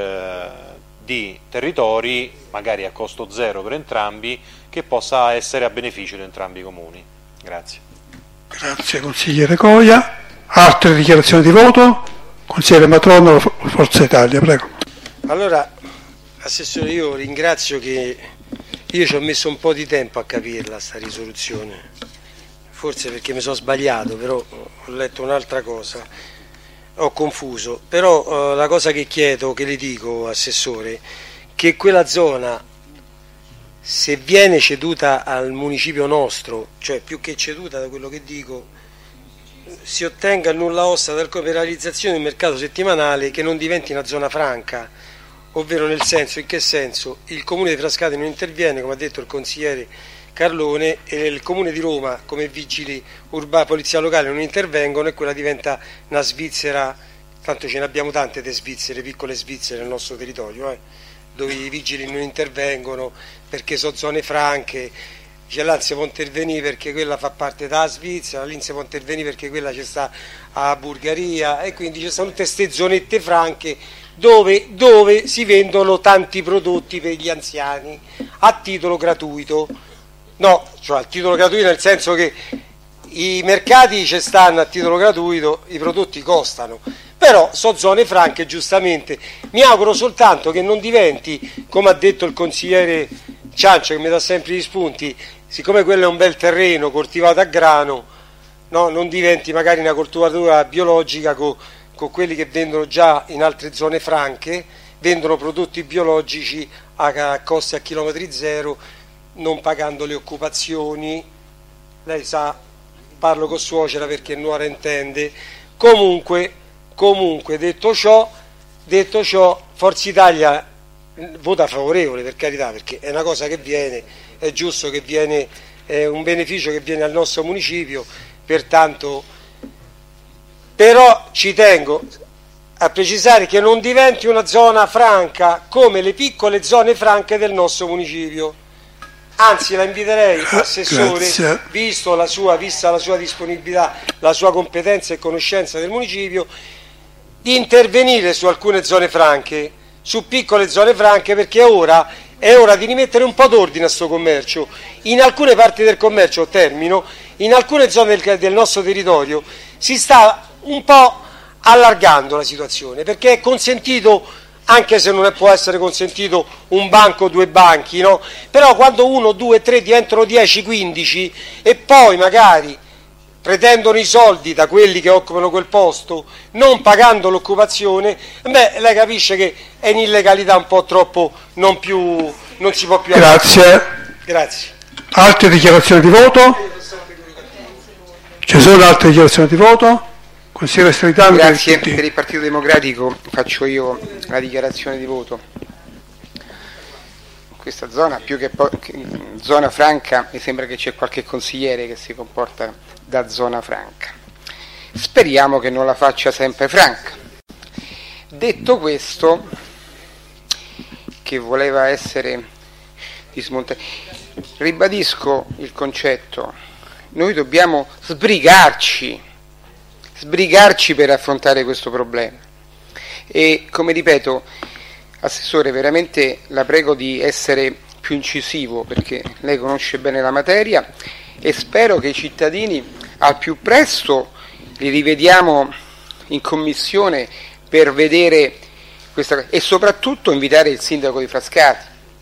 di territori, magari a costo zero per entrambi, che possa essere a beneficio di entrambi i comuni. Grazie. Grazie consigliere Coia. Altre dichiarazioni di voto? Consigliere Matronola, Forza Italia, prego. Allora, Assessore, io ringrazio che io ci ho messo un po' di tempo a capirla sta risoluzione, forse perché mi sono sbagliato, però ho letto un'altra cosa, ho confuso, però la cosa che chiedo, che le dico Assessore, che quella zona, se viene ceduta al municipio nostro, cioè più che ceduta da quello che dico, si ottenga il nulla osta per la realizzazione del mercato settimanale, che non diventi una zona franca, ovvero nel senso, in che senso? Il comune di Frascati non interviene, come ha detto il consigliere Carlone, e il comune di Roma come vigili urbani, polizia locale non intervengono, e quella diventa una Svizzera, tanto ce ne abbiamo tante di Svizzere, piccole Svizzere nel nostro territorio, dove i vigili non intervengono perché sono zone franche. Dice là si può intervenire perché quella fa parte della Svizzera, lì si può intervenire perché quella ci sta a Bulgaria, e quindi ci sono tutte queste zonette franche dove si vendono tanti prodotti per gli anziani a titolo gratuito. No, cioè a titolo gratuito nel senso che i mercati ci stanno a titolo gratuito, i prodotti costano, però sono zone franche, giustamente. Mi auguro soltanto che non diventi, come ha detto il consigliere Ciancio, che mi dà sempre gli spunti, siccome quello è un bel terreno coltivato a grano, no, non diventi magari una coltivatura biologica con quelli che vendono già in altre zone franche, vendono prodotti biologici a costi a chilometri zero, non pagando le occupazioni. Lei sa, parlo con suocera perché nuora intende. Comunque Comunque, detto ciò, Forza Italia vota favorevole, per carità, perché è una cosa che viene, è giusto che viene, è un beneficio che viene al nostro municipio, pertanto, però ci tengo a precisare che non diventi una zona franca come le piccole zone franche del nostro municipio. Anzi, la inviterei, Assessore, vista la sua disponibilità, la sua competenza e conoscenza del municipio, di intervenire su alcune zone franche, su piccole zone franche, perché è ora di rimettere un po' d'ordine a sto commercio. In alcune parti del commercio, in alcune zone del nostro territorio si sta un po' allargando la situazione, perché è consentito, anche se non può essere consentito un banco o 2 banchi, no? Però quando 1, 2, 3 diventano 10, 15 e poi magari pretendono i soldi da quelli che occupano quel posto, non pagando l'occupazione, lei capisce che è un'illegalità un po' troppo, non si può più. Grazie. Altre dichiarazioni di voto? Ci sono altre dichiarazioni di voto? Consigliere Stritano. Grazie, per il Partito Democratico faccio io la dichiarazione di voto. Questa zona, più che zona franca, mi sembra che c'è qualche consigliere che si comporta da zona franca. Speriamo che non la faccia sempre franca. Detto questo, che voleva essere dismontato, ribadisco il concetto: noi dobbiamo sbrigarci per affrontare questo problema. E come ripeto, Assessore, veramente la prego di essere più incisivo, perché lei conosce bene la materia, e spero che i cittadini al più presto li rivediamo in commissione per vedere questa cosa, e soprattutto invitare il sindaco di Frascati,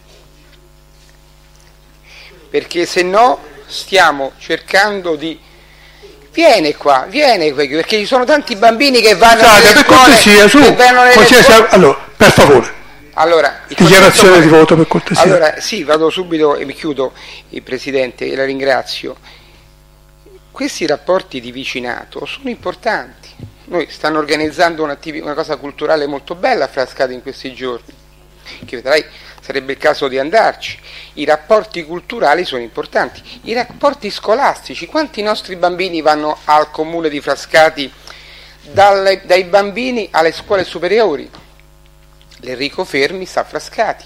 perché se no stiamo cercando di... Viene qua, perché ci sono tanti bambini che vanno nelle scuole, allora, per favore. Allora, dichiarazione di voto, per cortesia. Allora, sì, vado subito e mi chiudo, il Presidente, e la ringrazio. Questi rapporti di vicinato sono importanti. Noi stanno organizzando una cosa culturale molto bella a Frascati in questi giorni, che vedrai sarebbe il caso di andarci. I rapporti culturali sono importanti, i rapporti scolastici. Quanti nostri bambini vanno al comune di Frascati, dai bambini alle scuole superiori? L'Enrico Fermi sta a Frascati.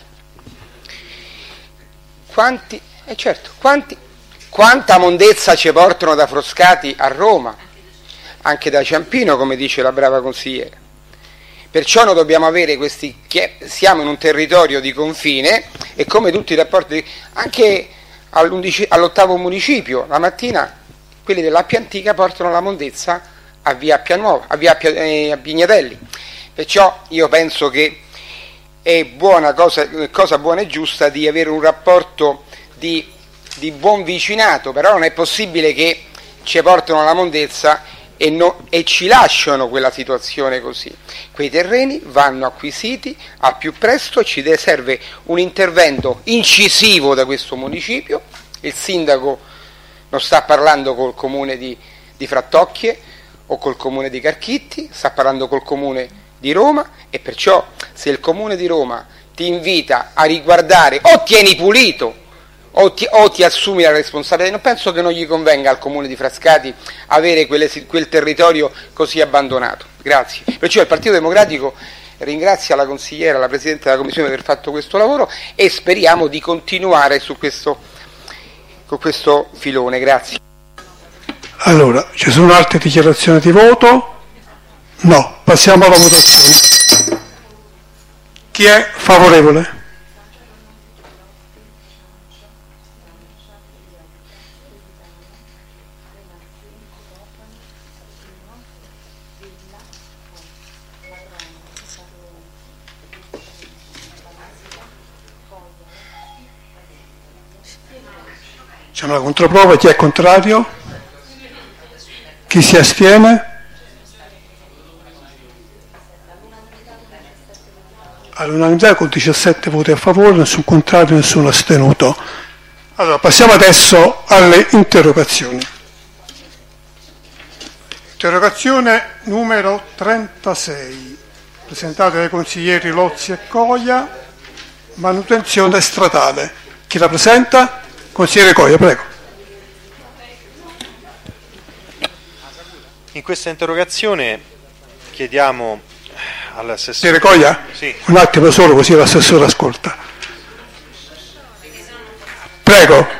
Quanta mondezza ci portano da Frascati a Roma, anche da Ciampino, come dice la brava consigliera. Perciò noi dobbiamo avere siamo in un territorio di confine, e come tutti i rapporti, anche all'8° municipio, la mattina quelli dell'Appia Antica portano la mondezza a via Appia Nuova, a Pignatelli. Perciò io penso che è cosa buona e giusta di avere un rapporto di buon vicinato, però non è possibile che ci portano la mondezza e ci lasciano quella situazione così. Quei terreni vanno acquisiti al più presto, ci serve un intervento incisivo da questo municipio. Il sindaco non sta parlando col comune di Frattocchie o col comune di Carchitti, sta parlando col comune di Roma, e perciò se il comune di Roma ti invita a riguardare, o tieni pulito o ti assumi la responsabilità, non penso che non gli convenga al comune di Frascati avere quel territorio così abbandonato. Grazie. Perciò il Partito Democratico ringrazia la consigliera, la Presidente della Commissione per aver fatto questo lavoro, e speriamo di continuare con questo filone. Grazie. Allora, ci sono altre dichiarazioni di voto? No, passiamo alla votazione. Chi è favorevole? C'è una controprova, chi è contrario? Chi si astiene? All'unanimità, con 17 voti a favore, nessun contrario, nessun astenuto. Allora, passiamo adesso alle interrogazioni. Interrogazione numero 36, presentata dai consiglieri Lozzi e Coia, manutenzione stradale. Chi la presenta? Consigliere Coia, prego. In questa interrogazione chiediamo Consigliere all'assessore... Coia? Sì. Un attimo solo, così l'assessore ascolta. Prego.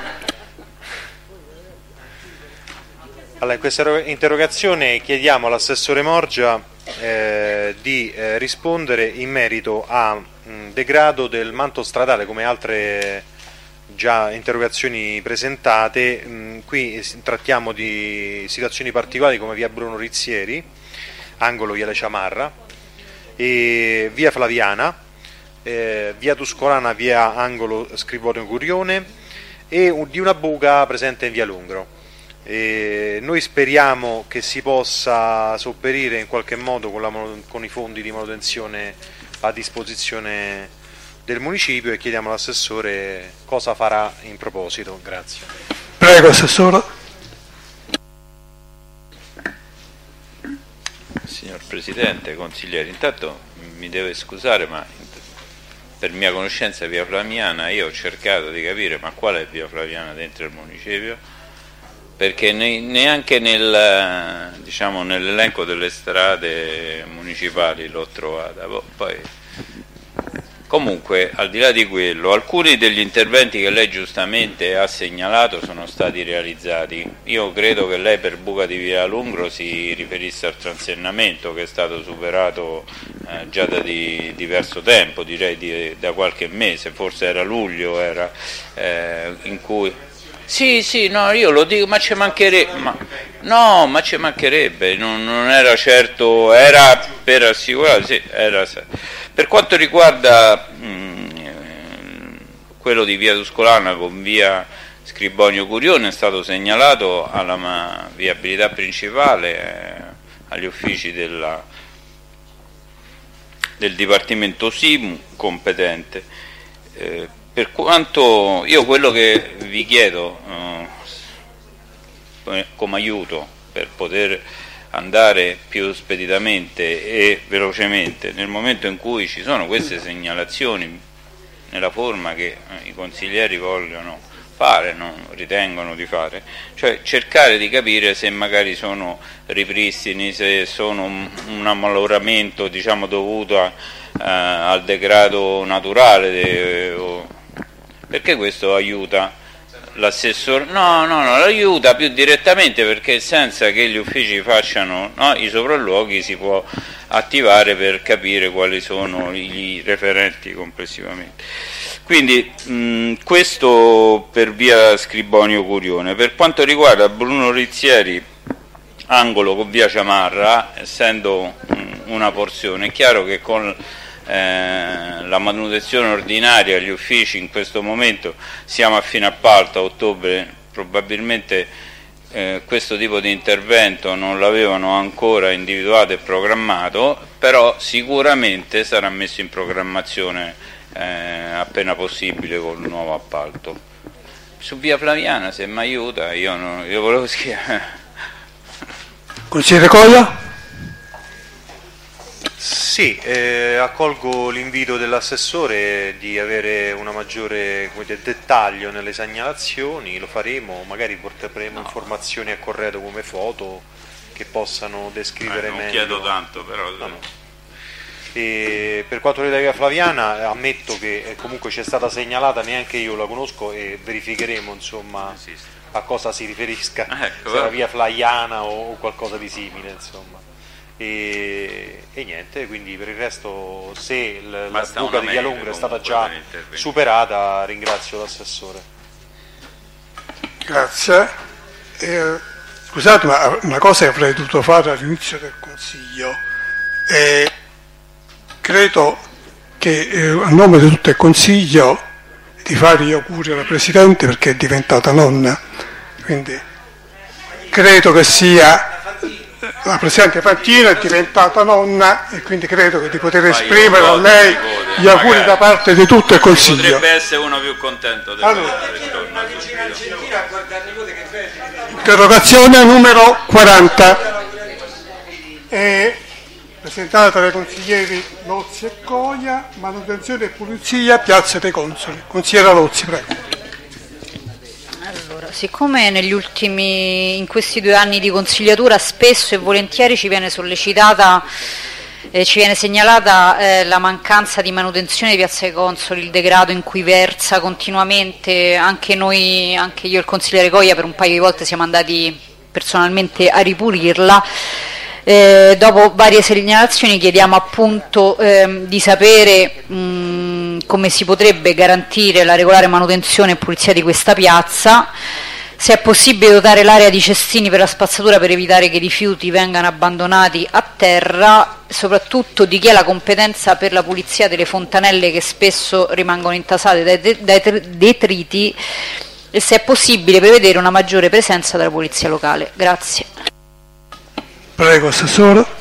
Allora, in questa interrogazione chiediamo all'assessore Morgia di rispondere in merito a degrado del manto stradale, come altre già interrogazioni presentate. Qui trattiamo di situazioni particolari come via Bruno Rizzieri, angolo Viale Ciamarra, e via Flaviana, via Tuscolana, via angolo Scribonio Curione, e di una buca presente in via Lungro. Noi speriamo che si possa sopperire in qualche modo con i fondi di manutenzione a disposizione del municipio, e chiediamo all'assessore cosa farà in proposito. Grazie. Prego, assessore. Signor Presidente, consiglieri, intanto mi deve scusare, ma per mia conoscenza via Flaviana, io ho cercato di capire ma qual è via Flaviana dentro il municipio, perché neanche nell'elenco delle strade municipali l'ho trovata. Poi, comunque, al di là di quello, alcuni degli interventi che lei giustamente ha segnalato sono stati realizzati. Io credo che lei per buca di via Lungro si riferisse al transennamento, che è stato superato già da diverso tempo, direi da qualche mese, forse era luglio, in cui... Sì, no, io lo dico, ma ci mancherebbe, ma ci mancherebbe, non era certo, era per assicurare, sì, era. Per quanto riguarda quello di via Tuscolana con via Scribonio Curione, è stato segnalato alla viabilità principale, agli uffici del Dipartimento SIMU competente. Per quanto io quello che vi chiedo come aiuto per poter andare più speditamente e velocemente nel momento in cui ci sono queste segnalazioni nella forma che i consiglieri vogliono fare, non ritengono di fare, cioè cercare di capire se magari sono ripristini, se sono un ammaloramento, diciamo, dovuto al degrado naturale, perché questo aiuta l'assessore? No, aiuta più direttamente, perché senza che gli uffici facciano i sopralluoghi si può attivare per capire quali sono i referenti complessivamente. Quindi questo per via Scribonio Curione. Per quanto riguarda Bruno Rizzieri, angolo con via Ciamarra, essendo una porzione, è chiaro che con la manutenzione ordinaria agli uffici in questo momento siamo a fine appalto, a ottobre probabilmente questo tipo di intervento non l'avevano ancora individuato e programmato, però sicuramente sarà messo in programmazione appena possibile con il nuovo appalto. Su via Flaviana, se mi aiuta, io volevo scrivere. Consigliere Coia? Sì, accolgo l'invito dell'assessore di avere una maggiore dettaglio nelle segnalazioni, lo faremo, magari porteremo informazioni a corredo come foto che possano descrivere meglio. Non chiedo tanto, però. No. E per quanto riguarda via Flaviana, ammetto che comunque c'è stata segnalata, neanche io la conosco, e verificheremo insomma a cosa si riferisca, se era via Flaviana o qualcosa di simile, insomma. E niente, quindi per il resto, se la buca di via Lungro è stata già superata, ringrazio l'assessore. Grazie. Scusate, ma una cosa che avrei dovuto fare all'inizio del Consiglio, credo che a nome di tutto il Consiglio di fare gli auguri alla Presidente, perché è diventata nonna, quindi credo che sia... La Presidente Fantino è diventata nonna, e quindi credo che di poter esprimere a lei gli auguri da parte di tutto il Consiglio. Potrebbe essere uno più contento del Interrogazione numero 40, è presentata dai consiglieri Lozzi e Coia, manutenzione e pulizia, Piazza dei Consoli. Consigliera Lozzi, prego. Allora, siccome in questi 2 anni di consigliatura spesso e volentieri ci viene segnalata la mancanza di manutenzione di Piazza dei Consoli, il degrado in cui versa continuamente, anche io e il consigliere Coia per un paio di volte siamo andati personalmente a ripulirla. Dopo varie segnalazioni chiediamo appunto di sapere come si potrebbe garantire la regolare manutenzione e pulizia di questa piazza, se è possibile dotare l'area di cestini per la spazzatura per evitare che i rifiuti vengano abbandonati a terra, soprattutto di chi ha la competenza per la pulizia delle fontanelle che spesso rimangono intasate dai detriti, e se è possibile prevedere una maggiore presenza della polizia locale. Grazie. Prego, Assessore.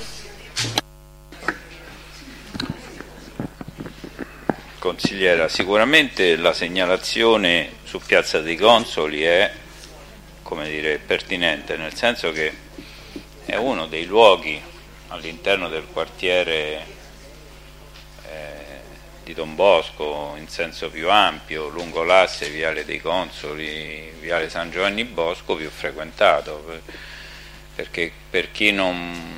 Consigliera, sicuramente la segnalazione su Piazza dei Consoli è, come dire, pertinente, nel senso che è uno dei luoghi all'interno del quartiere di Don Bosco in senso più ampio, lungo l'asse Viale dei Consoli, Viale San Giovanni Bosco, più frequentato, perché per chi non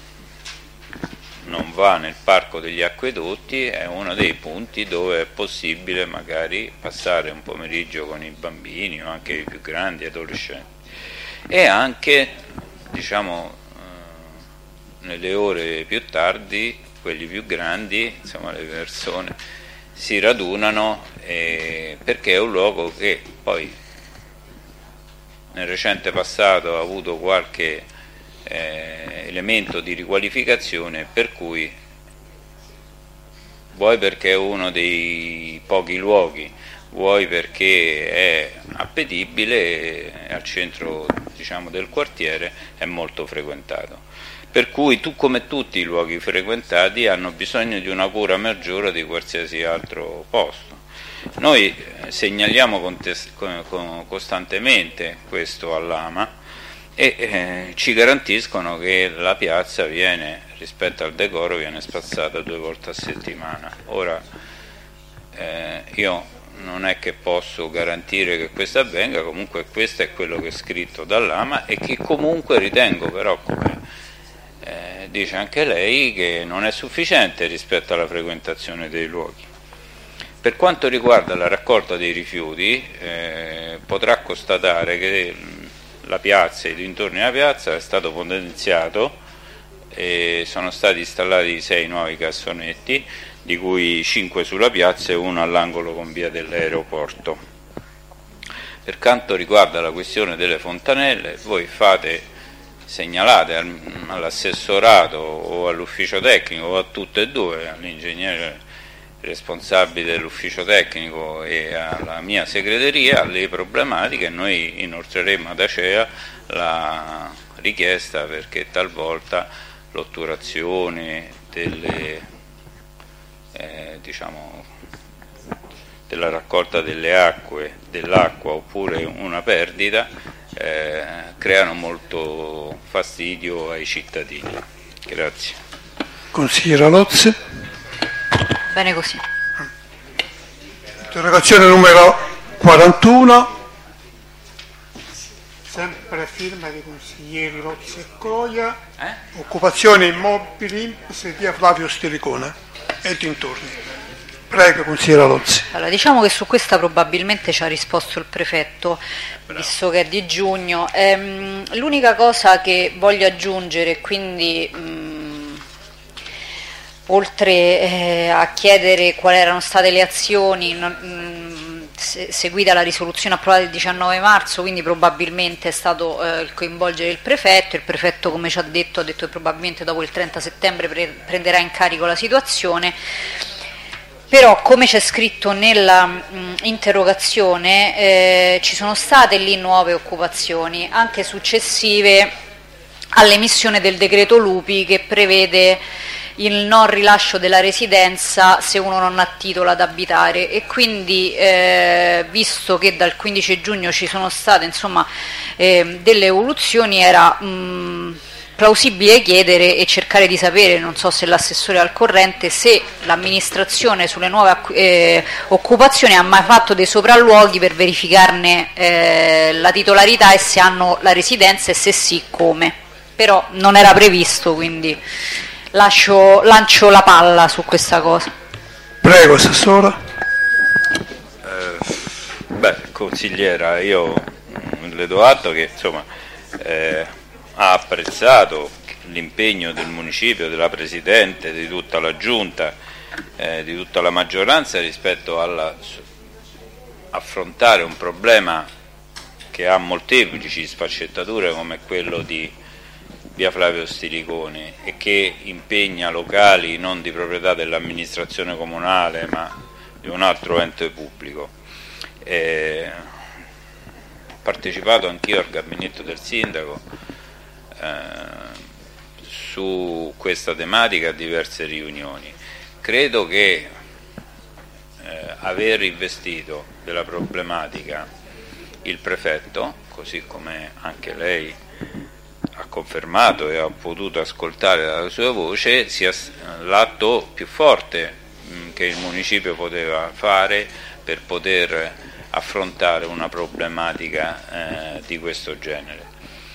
va nel Parco degli Acquedotti è uno dei punti dove è possibile magari passare un pomeriggio con i bambini o anche i più grandi adolescenti, e anche, diciamo, nelle ore più tardi quelli più grandi, insomma le persone si radunano, perché è un luogo che poi nel recente passato ha avuto qualche elemento di riqualificazione, per cui vuoi perché è uno dei pochi luoghi, vuoi perché è appetibile, al centro, diciamo, del quartiere è molto frequentato, per cui come tutti i luoghi frequentati hanno bisogno di una cura maggiore di qualsiasi altro posto. Noi segnaliamo costantemente questo all'AMA e ci garantiscono che la piazza viene, rispetto al decoro, viene spazzata 2 volte a settimana. Ora io non è che posso garantire che questo avvenga, comunque questo è quello che è scritto dall'AMA e che comunque ritengo però, come dice anche lei, che non è sufficiente rispetto alla frequentazione dei luoghi. Per quanto riguarda la raccolta dei rifiuti, potrà constatare che la piazza e i dintorni della piazza è stato potenziato e sono stati installati 6 nuovi cassonetti, di cui 5 sulla piazza e 1 all'angolo con via dell'aeroporto. Per quanto riguarda la questione delle fontanelle, voi segnalate all'assessorato o all'ufficio tecnico o a tutte e due, all'ingegnere responsabile dell'ufficio tecnico e alla mia segreteria, le problematiche. Noi inoltreremo ad Acea la richiesta perché talvolta l'otturazione della raccolta dell'acqua oppure una perdita creano molto fastidio ai cittadini. Grazie. Consigliera Lozzi. Bene così. Interrogazione numero 41, sempre firma dei consiglieri Lozzi e Coia, occupazione immobili INPS via Flavio Stilicone e dintorni. Prego, consigliera Lozzi. Allora, diciamo che su questa probabilmente ci ha risposto il prefetto, visto che è di giugno. L'unica cosa che voglio aggiungere, quindi oltre a chiedere quali erano state le azioni seguite alla risoluzione approvata il 19 marzo, quindi probabilmente è stato il coinvolgere il prefetto come ci ha detto che probabilmente dopo il 30 settembre prenderà in carico la situazione, però come c'è scritto nella interrogazione ci sono state lì nuove occupazioni, anche successive all'emissione del decreto Lupi, che prevede il non rilascio della residenza se uno non ha titolo ad abitare, e quindi visto che dal 15 giugno ci sono state delle evoluzioni, era plausibile chiedere e cercare di sapere, non so se l'assessore è al corrente, se l'amministrazione sulle nuove occupazioni ha mai fatto dei sopralluoghi per verificarne la titolarità e se hanno la residenza e se sì come. Però non era previsto, quindi lancio la palla su questa cosa. Prego, assessore. Consigliera, io le do atto che insomma ha apprezzato l'impegno del municipio, della Presidente, di tutta la Giunta, di tutta la maggioranza rispetto all'affrontare un problema che ha molteplici sfaccettature come quello di via Flavio Stiliconi e che impegna locali non di proprietà dell'amministrazione comunale ma di un altro ente pubblico. Ho partecipato anch'io al gabinetto del sindaco su questa tematica a diverse riunioni. Credo che aver investito della problematica il prefetto, così come anche lei ha confermato e ha potuto ascoltare dalla sua voce, sia l'atto più forte che il municipio poteva fare per poter affrontare una problematica di questo genere.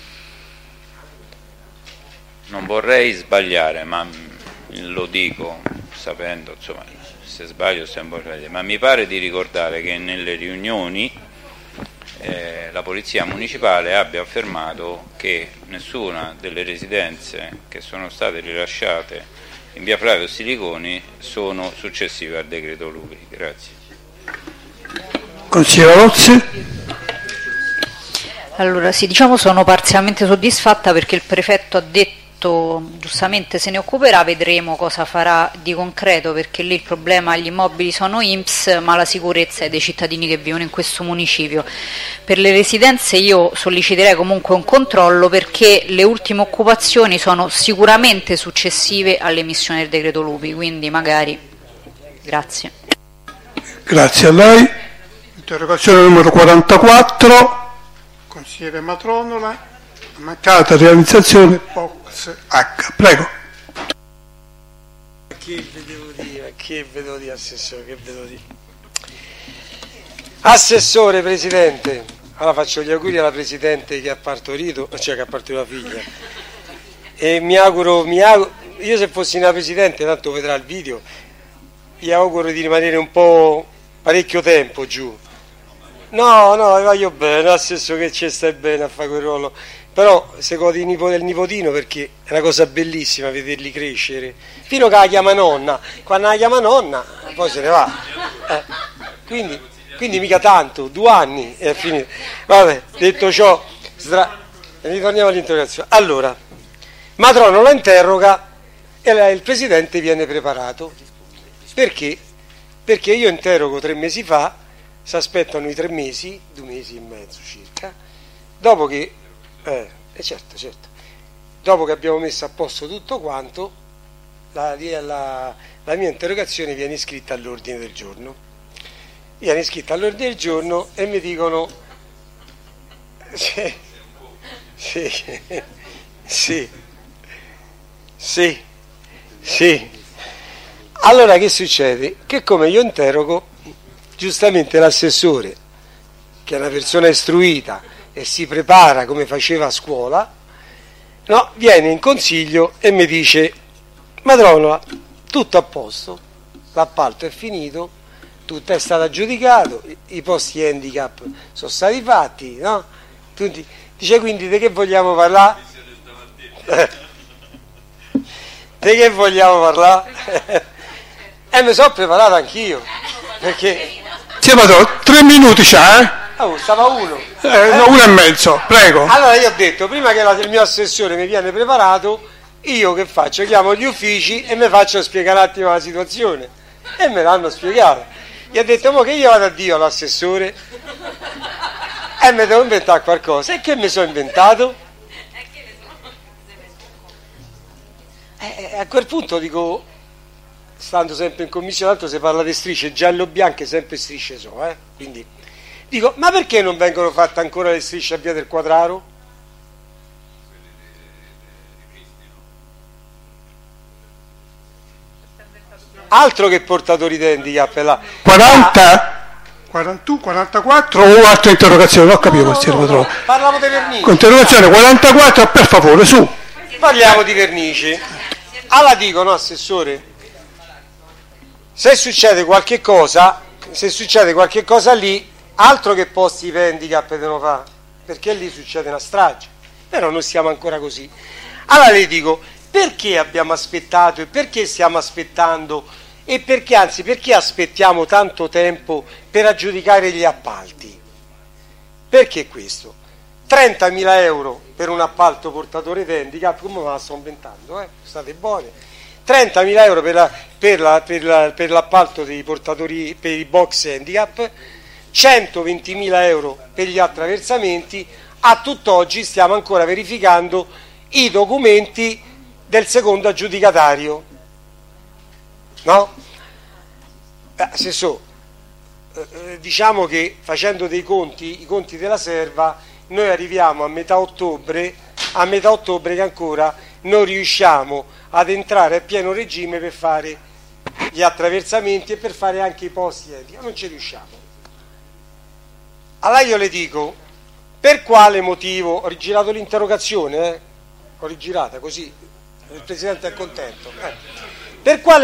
Non vorrei sbagliare, ma lo dico sapendo, insomma, se sbaglio stiamo sbagliando, ma mi pare di ricordare che nelle riunioni la Polizia Municipale abbia affermato che nessuna delle residenze che sono state rilasciate in via Flavio Stiliconi sono successive al decreto Lupi. Grazie. Consigliera Rozzi. Allora sì, diciamo sono parzialmente soddisfatta perché il prefetto ha detto giustamente se ne occuperà, vedremo cosa farà di concreto, perché lì il problema agli immobili sono INPS ma la sicurezza è dei cittadini che vivono in questo municipio. Per le residenze io solleciterei comunque un controllo perché le ultime occupazioni sono sicuramente successive all'emissione del decreto Lupi, quindi magari. Grazie. Grazie a lei. Interrogazione numero 44, consigliere Matronola, mancata realizzazione POX H. Prego. Che vedevo dire, assessore, che vedevo dire. Assessore, Presidente, allora faccio gli auguri alla Presidente che ha partorito, cioè che ha partorito la figlia, e mi auguro, io se fossi una Presidente, tanto vedrà il video, gli auguro di rimanere un po' parecchio tempo giù. No, voglio bene, assessore, che ci stai bene a fare quel ruolo, però se godi il nipotino, perché è una cosa bellissima vederli crescere, fino che la chiama nonna, quando la chiama nonna poi se ne va, quindi mica tanto, 2 anni e è finito. Vabbè, detto ciò, ritorniamo all'interrogazione. Allora, Matrono la interroga e il Presidente viene preparato, perché io interrogo 3 mesi fa, si aspettano i 3 mesi, 2 mesi e mezzo circa, dopo che certo, dopo che abbiamo messo a posto tutto quanto, la mia interrogazione viene iscritta all'ordine del giorno. Viene iscritta all'ordine del giorno e mi dicono sì. Allora che succede? Che come io interrogo, giustamente l'assessore, che è una persona istruita e si prepara come faceva a scuola, no, viene in consiglio e mi dice: Matronola, tutto a posto, l'appalto è finito, tutto è stato aggiudicato, i posti handicap sono stati fatti, no? Dice, quindi di che vogliamo parlare? Di che vogliamo parlare? E mi sono preparato anch'io, perché... Sì, Matrono, 3 minuti c'ha, stava uno. No, 1 e mezzo, prego. Allora io ho detto, prima che il mio assessore mi viene preparato, io che faccio? Chiamo gli uffici e mi faccio spiegare un attimo la situazione. E me l'hanno spiegata. Gli ho detto, mo che io vado a Dio all'assessore e mi devo inventare qualcosa. E che mi sono inventato? A quel punto dico, stando sempre in commissione, tanto si parla di strisce giallo-bianche, sempre strisce quindi dico, ma perché non vengono fatte ancora le strisce a via del Quadraro? altro che portatori di handicap là. 40, 41, 44 o altre interrogazioni? Non ho capito, consigliere Matrone. Parliamo di vernici. Interrogazione 44, per favore, su. Parliamo di vernici. Allora dico, no, Assessore, se succede qualche cosa lì, altro che posti per handicap devono fare, perché lì succede una strage, però non siamo ancora così. Allora le dico, perché abbiamo aspettato e perché stiamo aspettando e perché aspettiamo tanto tempo per aggiudicare gli appalti? Perché questo? 30.000 euro per un appalto portatore di handicap, come me la sto inventando, state buoni. 30.000 euro per l'appalto dei portatori, per i box handicap, 120.000 euro per gli attraversamenti. A tutt'oggi stiamo ancora verificando i documenti del secondo aggiudicatario, no? Assessore, diciamo che facendo dei conti, i conti della serva, noi arriviamo a metà ottobre che ancora non riusciamo ad entrare a pieno regime per fare gli attraversamenti e per fare anche i posti handicap, non ci riusciamo. Allora io le dico, per quale motivo, ho rigirato l'interrogazione, ho rigirata così il Presidente è contento, per quale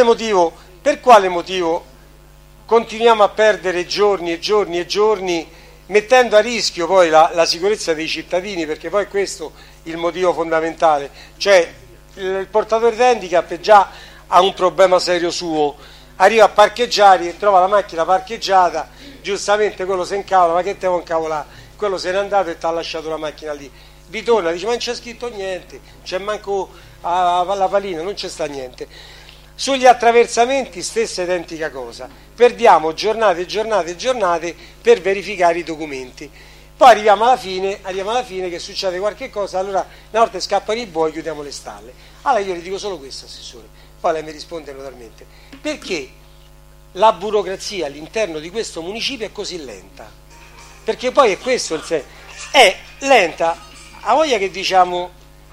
motivo continuiamo a perdere giorni e giorni e giorni, mettendo a rischio poi la sicurezza dei cittadini, perché poi questo è il motivo fondamentale, cioè il portatore di handicap già ha un problema serio suo, arriva a parcheggiare e trova la macchina parcheggiata, giustamente quello si incavola, ma che te vuoi incavolare? Quello se n'è andato e ti ha lasciato la macchina lì, ritorna, dice ma non c'è scritto niente, c'è manco la palina, non c'è sta niente. Sugli attraversamenti stessa identica cosa, perdiamo giornate e giornate e giornate per verificare i documenti, poi arriviamo alla fine che succede qualche cosa, allora una volta scappano i buoi, chiudiamo le stalle. Allora io le dico solo questo, Assessore, poi lei mi risponde notalmente, perché la burocrazia all'interno di questo municipio è così lenta? Perché poi è questo il senso, è lenta, a voglia che diciamo,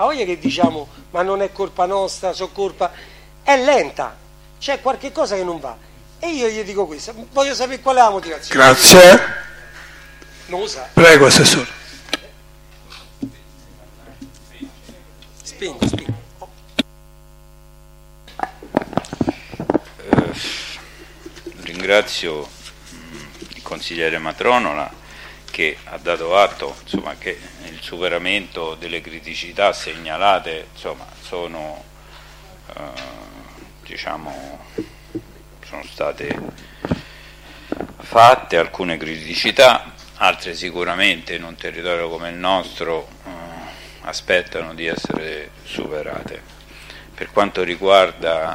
ma non è colpa nostra, è lenta, c'è qualche cosa che non va. E io gli dico questo, voglio sapere qual è la motivazione. Grazie. Non lo sa. Prego, Assessore. Spingo. Ringrazio il consigliere Matronola che ha dato atto, insomma, che il superamento delle criticità segnalate, insomma, sono state fatte alcune criticità, altre sicuramente in un territorio come il nostro aspettano di essere superate. Per quanto riguarda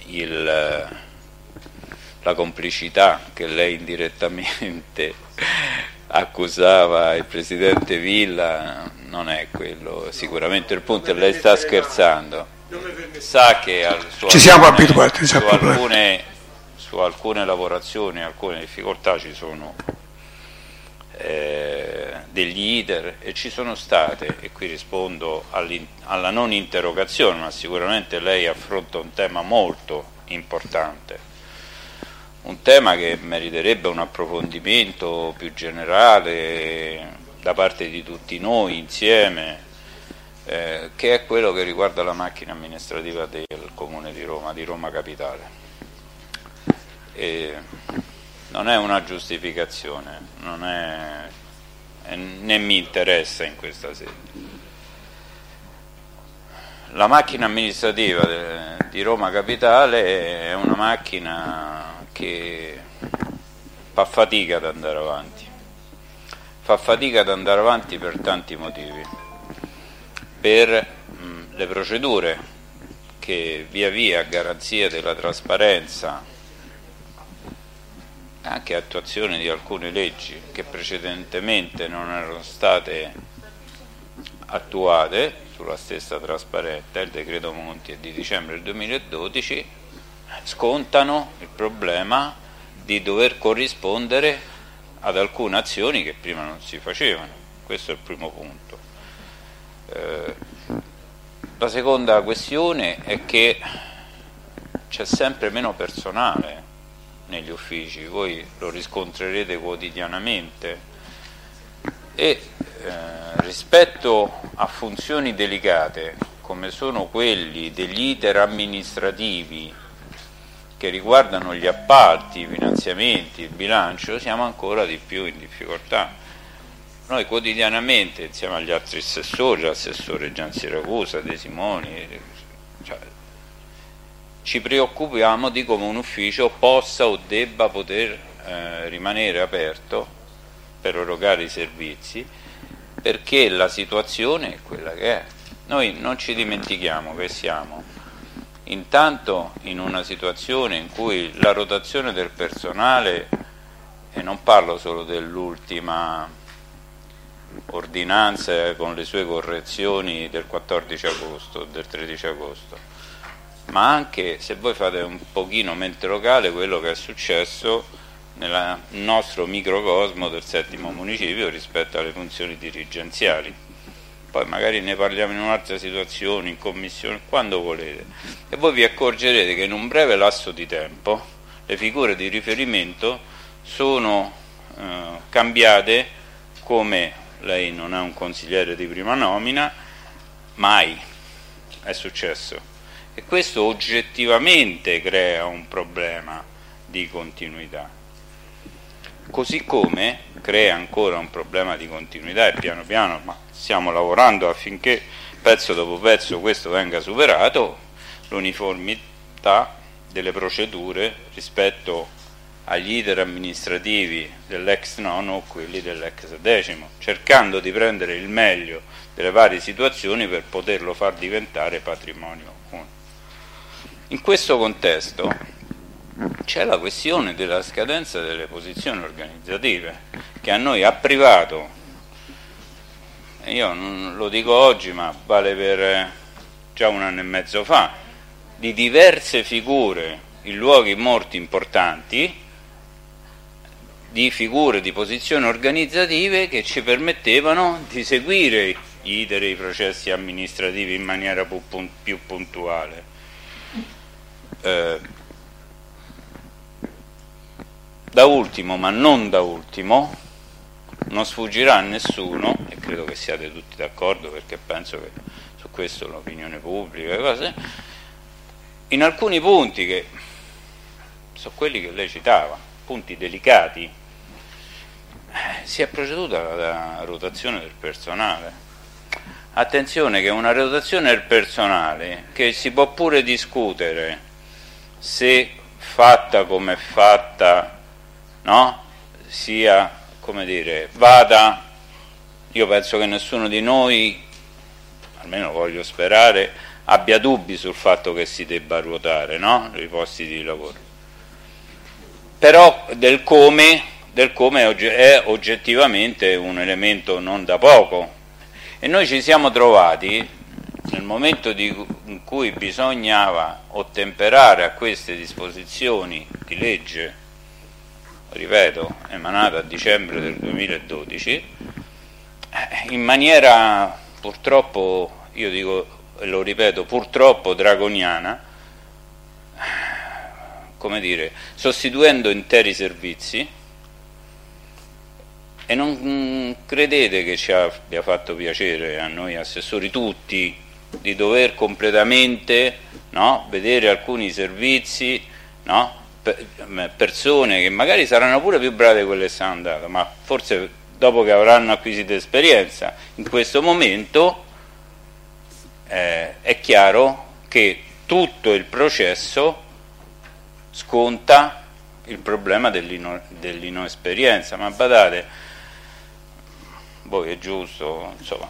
la complicità che lei indirettamente accusava il Presidente Villa, non è quello sicuramente il punto, e lei sta scherzando. Sa che ci siamo abituati su alcune lavorazioni, alcune difficoltà ci sono degli iter e ci sono state, e qui rispondo alla non interrogazione, ma sicuramente lei affronta un tema molto importante, un tema che meriterebbe un approfondimento più generale da parte di tutti noi insieme, che è quello che riguarda la macchina amministrativa del Comune di Roma Capitale. E non è una giustificazione, né mi interessa in questa sede. La macchina amministrativa di Roma Capitale è una macchina che fa fatica ad andare avanti per tanti motivi. Per le procedure che via via, a garanzia della trasparenza, anche attuazione di alcune leggi che precedentemente non erano state attuate sulla stessa trasparenza, il decreto Monti è di dicembre 2012, scontano il problema di dover corrispondere ad alcune azioni che prima non si facevano. Questo è il primo punto. La seconda questione è che c'è sempre meno personale negli uffici, voi lo riscontrerete quotidianamente, e rispetto a funzioni delicate come sono quelli degli iter amministrativi che riguardano gli appalti, i finanziamenti, il bilancio, siamo ancora di più in difficoltà. Noi quotidianamente, insieme agli altri assessori, l'assessore Gian Siracusa, De Simoni, cioè, ci preoccupiamo di come un ufficio possa o debba poter rimanere aperto per erogare i servizi, perché la situazione è quella che è. Noi non ci dimentichiamo che siamo intanto in una situazione in cui la rotazione del personale, e non parlo solo dell'ultima ordinanza con le sue correzioni del 14 agosto, del 13 agosto, ma anche, se voi fate un pochino mente locale, quello che è successo nel nostro microcosmo del 7° municipio rispetto alle funzioni dirigenziali. Poi magari ne parliamo in un'altra situazione, in commissione, quando volete, e voi vi accorgerete che in un breve lasso di tempo le figure di riferimento sono cambiate. Come lei non è un consigliere di prima nomina, mai è successo, e questo oggettivamente crea un problema di continuità, così come crea ancora un problema di continuità, e piano piano, ma stiamo lavorando affinché pezzo dopo pezzo questo venga superato, l'uniformità delle procedure rispetto agli iter amministrativi dell'ex nono o quelli dell'ex 10°, cercando di prendere il meglio delle varie situazioni per poterlo far diventare patrimonio comune. In questo contesto c'è la questione della scadenza delle posizioni organizzative, che a noi ha privato, io non lo dico oggi ma vale per già 1 anno e mezzo fa, di diverse figure in luoghi molto importanti, di figure di posizioni organizzative che ci permettevano di seguire gli iter e i processi amministrativi in maniera più puntuale. Da ultimo, ma non da ultimo, non sfuggirà a nessuno, e credo che siate tutti d'accordo perché penso che su questo l'opinione pubblica, cose, in alcuni punti che sono quelli che lei citava, punti delicati, si è proceduta alla rotazione del personale. Attenzione che una rotazione del personale che si può pure discutere se fatta come è fatta, no? Sia, come dire, vada, io penso che nessuno di noi, almeno voglio sperare, abbia dubbi sul fatto che si debba ruotare, no? I posti di lavoro. Però del come è oggettivamente un elemento non da poco, e noi ci siamo trovati nel momento in cui bisognava ottemperare a queste disposizioni di legge, ripeto, emanata a dicembre del 2012, in maniera purtroppo, io dico e lo ripeto, purtroppo draconiana, come dire, sostituendo interi servizi. E non credete che ci abbia fatto piacere a noi assessori tutti di dover completamente, no, vedere alcuni servizi, no, persone che magari saranno pure più brave di quelle che sono andate, ma forse dopo che avranno acquisito esperienza, in questo momento è chiaro che tutto il processo sconta il problema dell'inesperienza. Ma badate, voi è giusto, insomma,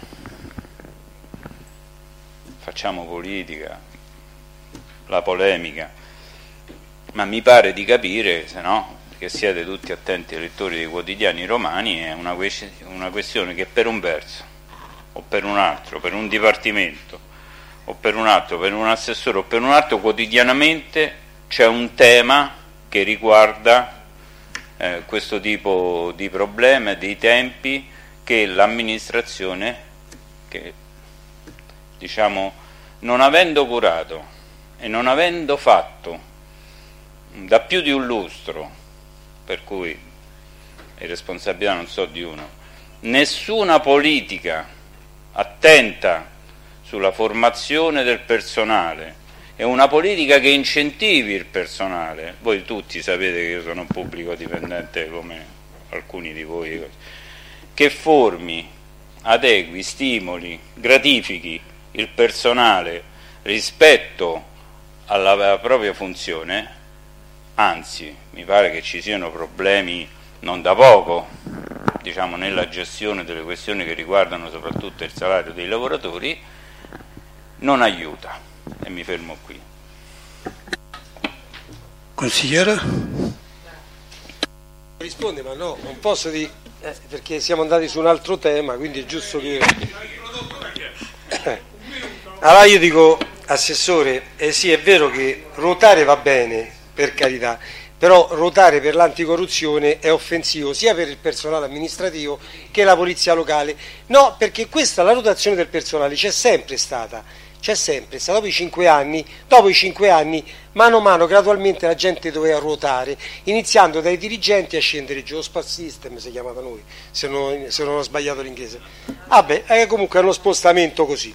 facciamo politica, la polemica, ma mi pare di capire, se no, che siete tutti attenti ai lettori dei quotidiani romani, è una questione che per un verso o per un altro, per un dipartimento o per un altro, per un assessore o per un altro, quotidianamente c'è un tema che riguarda questo tipo di problema, dei tempi che l'amministrazione, che diciamo non avendo curato e non avendo fatto da più di un lustro, per cui è responsabilità non so di uno, nessuna politica attenta sulla formazione del personale e una politica che incentivi il personale. Voi tutti sapete che io sono un pubblico dipendente come alcuni di voi, che formi, adegui, stimoli, gratifichi il personale rispetto alla propria funzione. Anzi, mi pare che ci siano problemi non da poco, diciamo, nella gestione delle questioni che riguardano soprattutto il salario dei lavoratori, non aiuta. E mi fermo qui. Consigliere? Risponde, ma no, non posso dire, perché siamo andati su un altro tema, quindi è giusto che... Allora io dico, Assessore, sì, è vero che ruotare va bene, per carità, però ruotare per l'anticorruzione è offensivo sia per il personale amministrativo che la polizia locale. No, perché questa, la rotazione del personale c'è sempre stata, dopo i 5 anni, mano a mano, gradualmente la gente doveva ruotare, iniziando dai dirigenti a scendere giù, lo spot system si chiama da noi, se non ho sbagliato l'inglese. Vabbè, comunque è uno spostamento così.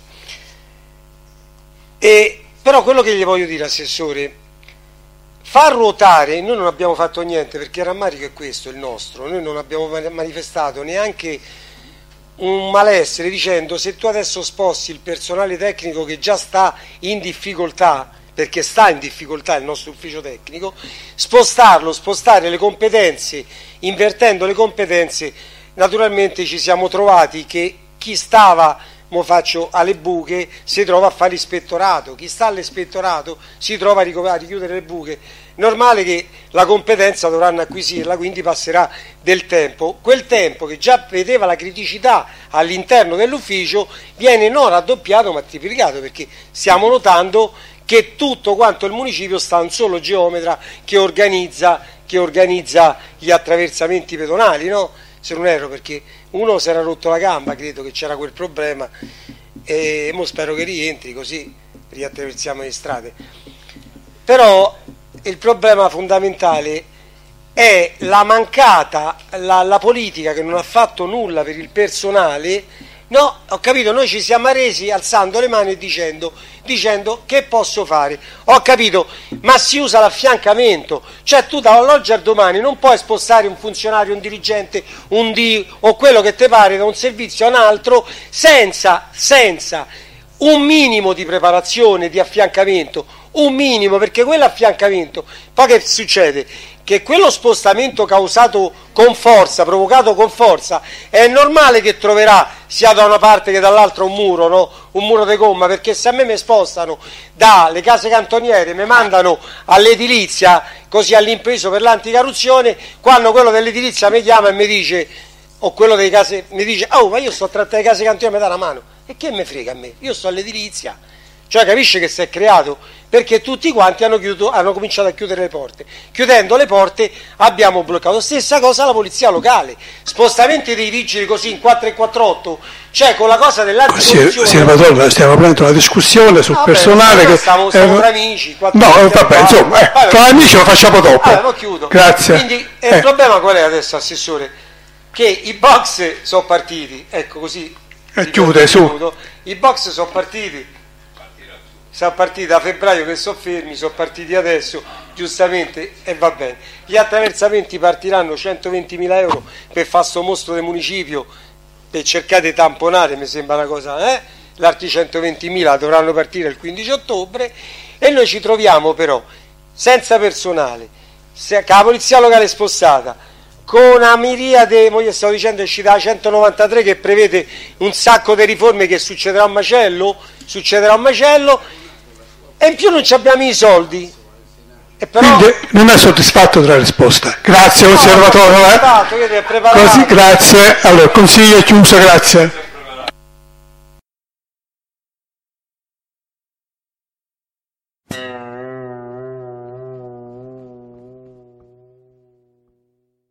Però quello che gli voglio dire, Assessore, far ruotare, noi non abbiamo fatto niente, perché il rammarico è questo, il nostro, noi non abbiamo manifestato neanche un malessere dicendo: se tu adesso sposti il personale tecnico che già sta in difficoltà, perché sta in difficoltà il nostro ufficio tecnico, spostare le competenze, invertendo le competenze, naturalmente ci siamo trovati che chi stava, mo faccio alle buche, si trova a fare l'ispettorato, chi sta all'ispettorato si trova a richiudere le buche. Normale che la competenza dovranno acquisirla, quindi passerà del tempo. Quel tempo che già vedeva la criticità all'interno dell'ufficio viene non raddoppiato ma triplicato, perché stiamo notando che tutto quanto il municipio sta un solo geometra che organizza gli attraversamenti pedonali, no? Se non erro, perché uno si era rotto la gamba, credo che c'era quel problema, e mo spero che rientri, così riattraversiamo le strade. Però il problema fondamentale è la mancata, la politica che non ha fatto nulla per il personale. No, ho capito, noi ci siamo arresi alzando le mani e dicendo che posso fare, ho capito, ma si usa l'affiancamento, cioè tu dall'oggi al domani non puoi spostare un funzionario, un dirigente, un D o quello che ti pare da un servizio a un altro senza un minimo di preparazione, di affiancamento, un minimo, perché quell'affiancamento, poi che succede? Che quello spostamento causato con forza, provocato con forza, è normale che troverà sia da una parte che dall'altra un muro, no? Un muro di gomma, perché se a me mi spostano dalle case cantoniere, mi mandano all'edilizia, così all'impreso per l'anticorruzione, quando quello dell'edilizia mi chiama e mi dice, o quello delle case mi dice: oh, ma io sto a trattare le case cantoniere, mi dà una mano, e che me frega a me? Io sto all'edilizia. Cioè, capisce che si è creato? Perché tutti quanti hanno cominciato a chiudere le porte. Chiudendo le porte abbiamo bloccato. Stessa cosa la polizia locale. Spostamenti dei vigili così in 4 e 4-8, cioè con la cosa dell'anticorruzione. Signor Padrone, stiamo aprendo una discussione sul personale. Che stiamo tra amici. No, vabbè, insomma, tra amici lo facciamo dopo. Allora, chiudo. Grazie. Quindi il problema qual è adesso, Assessore? Che i box sono partiti, ecco così. Chiude su. I box sono partiti da febbraio che sono fermi, sono partiti adesso, giustamente, e va bene. Gli attraversamenti partiranno 120.000 euro per fare sto mostro del municipio, per cercare di tamponare, mi sembra una cosa, L'altri 120.000 dovranno partire il 15 ottobre, e noi ci troviamo però senza personale, la polizia locale è spostata, con una miriade, io stavo dicendo, è uscita la 193 che prevede un sacco di riforme, che succederà un macello, e in più non abbiamo i soldi. E però... Quindi non è soddisfatto della risposta. Grazie, consigliere Patoro. Io ti ho preparato. Così, grazie. Allora, consiglio chiuso, grazie.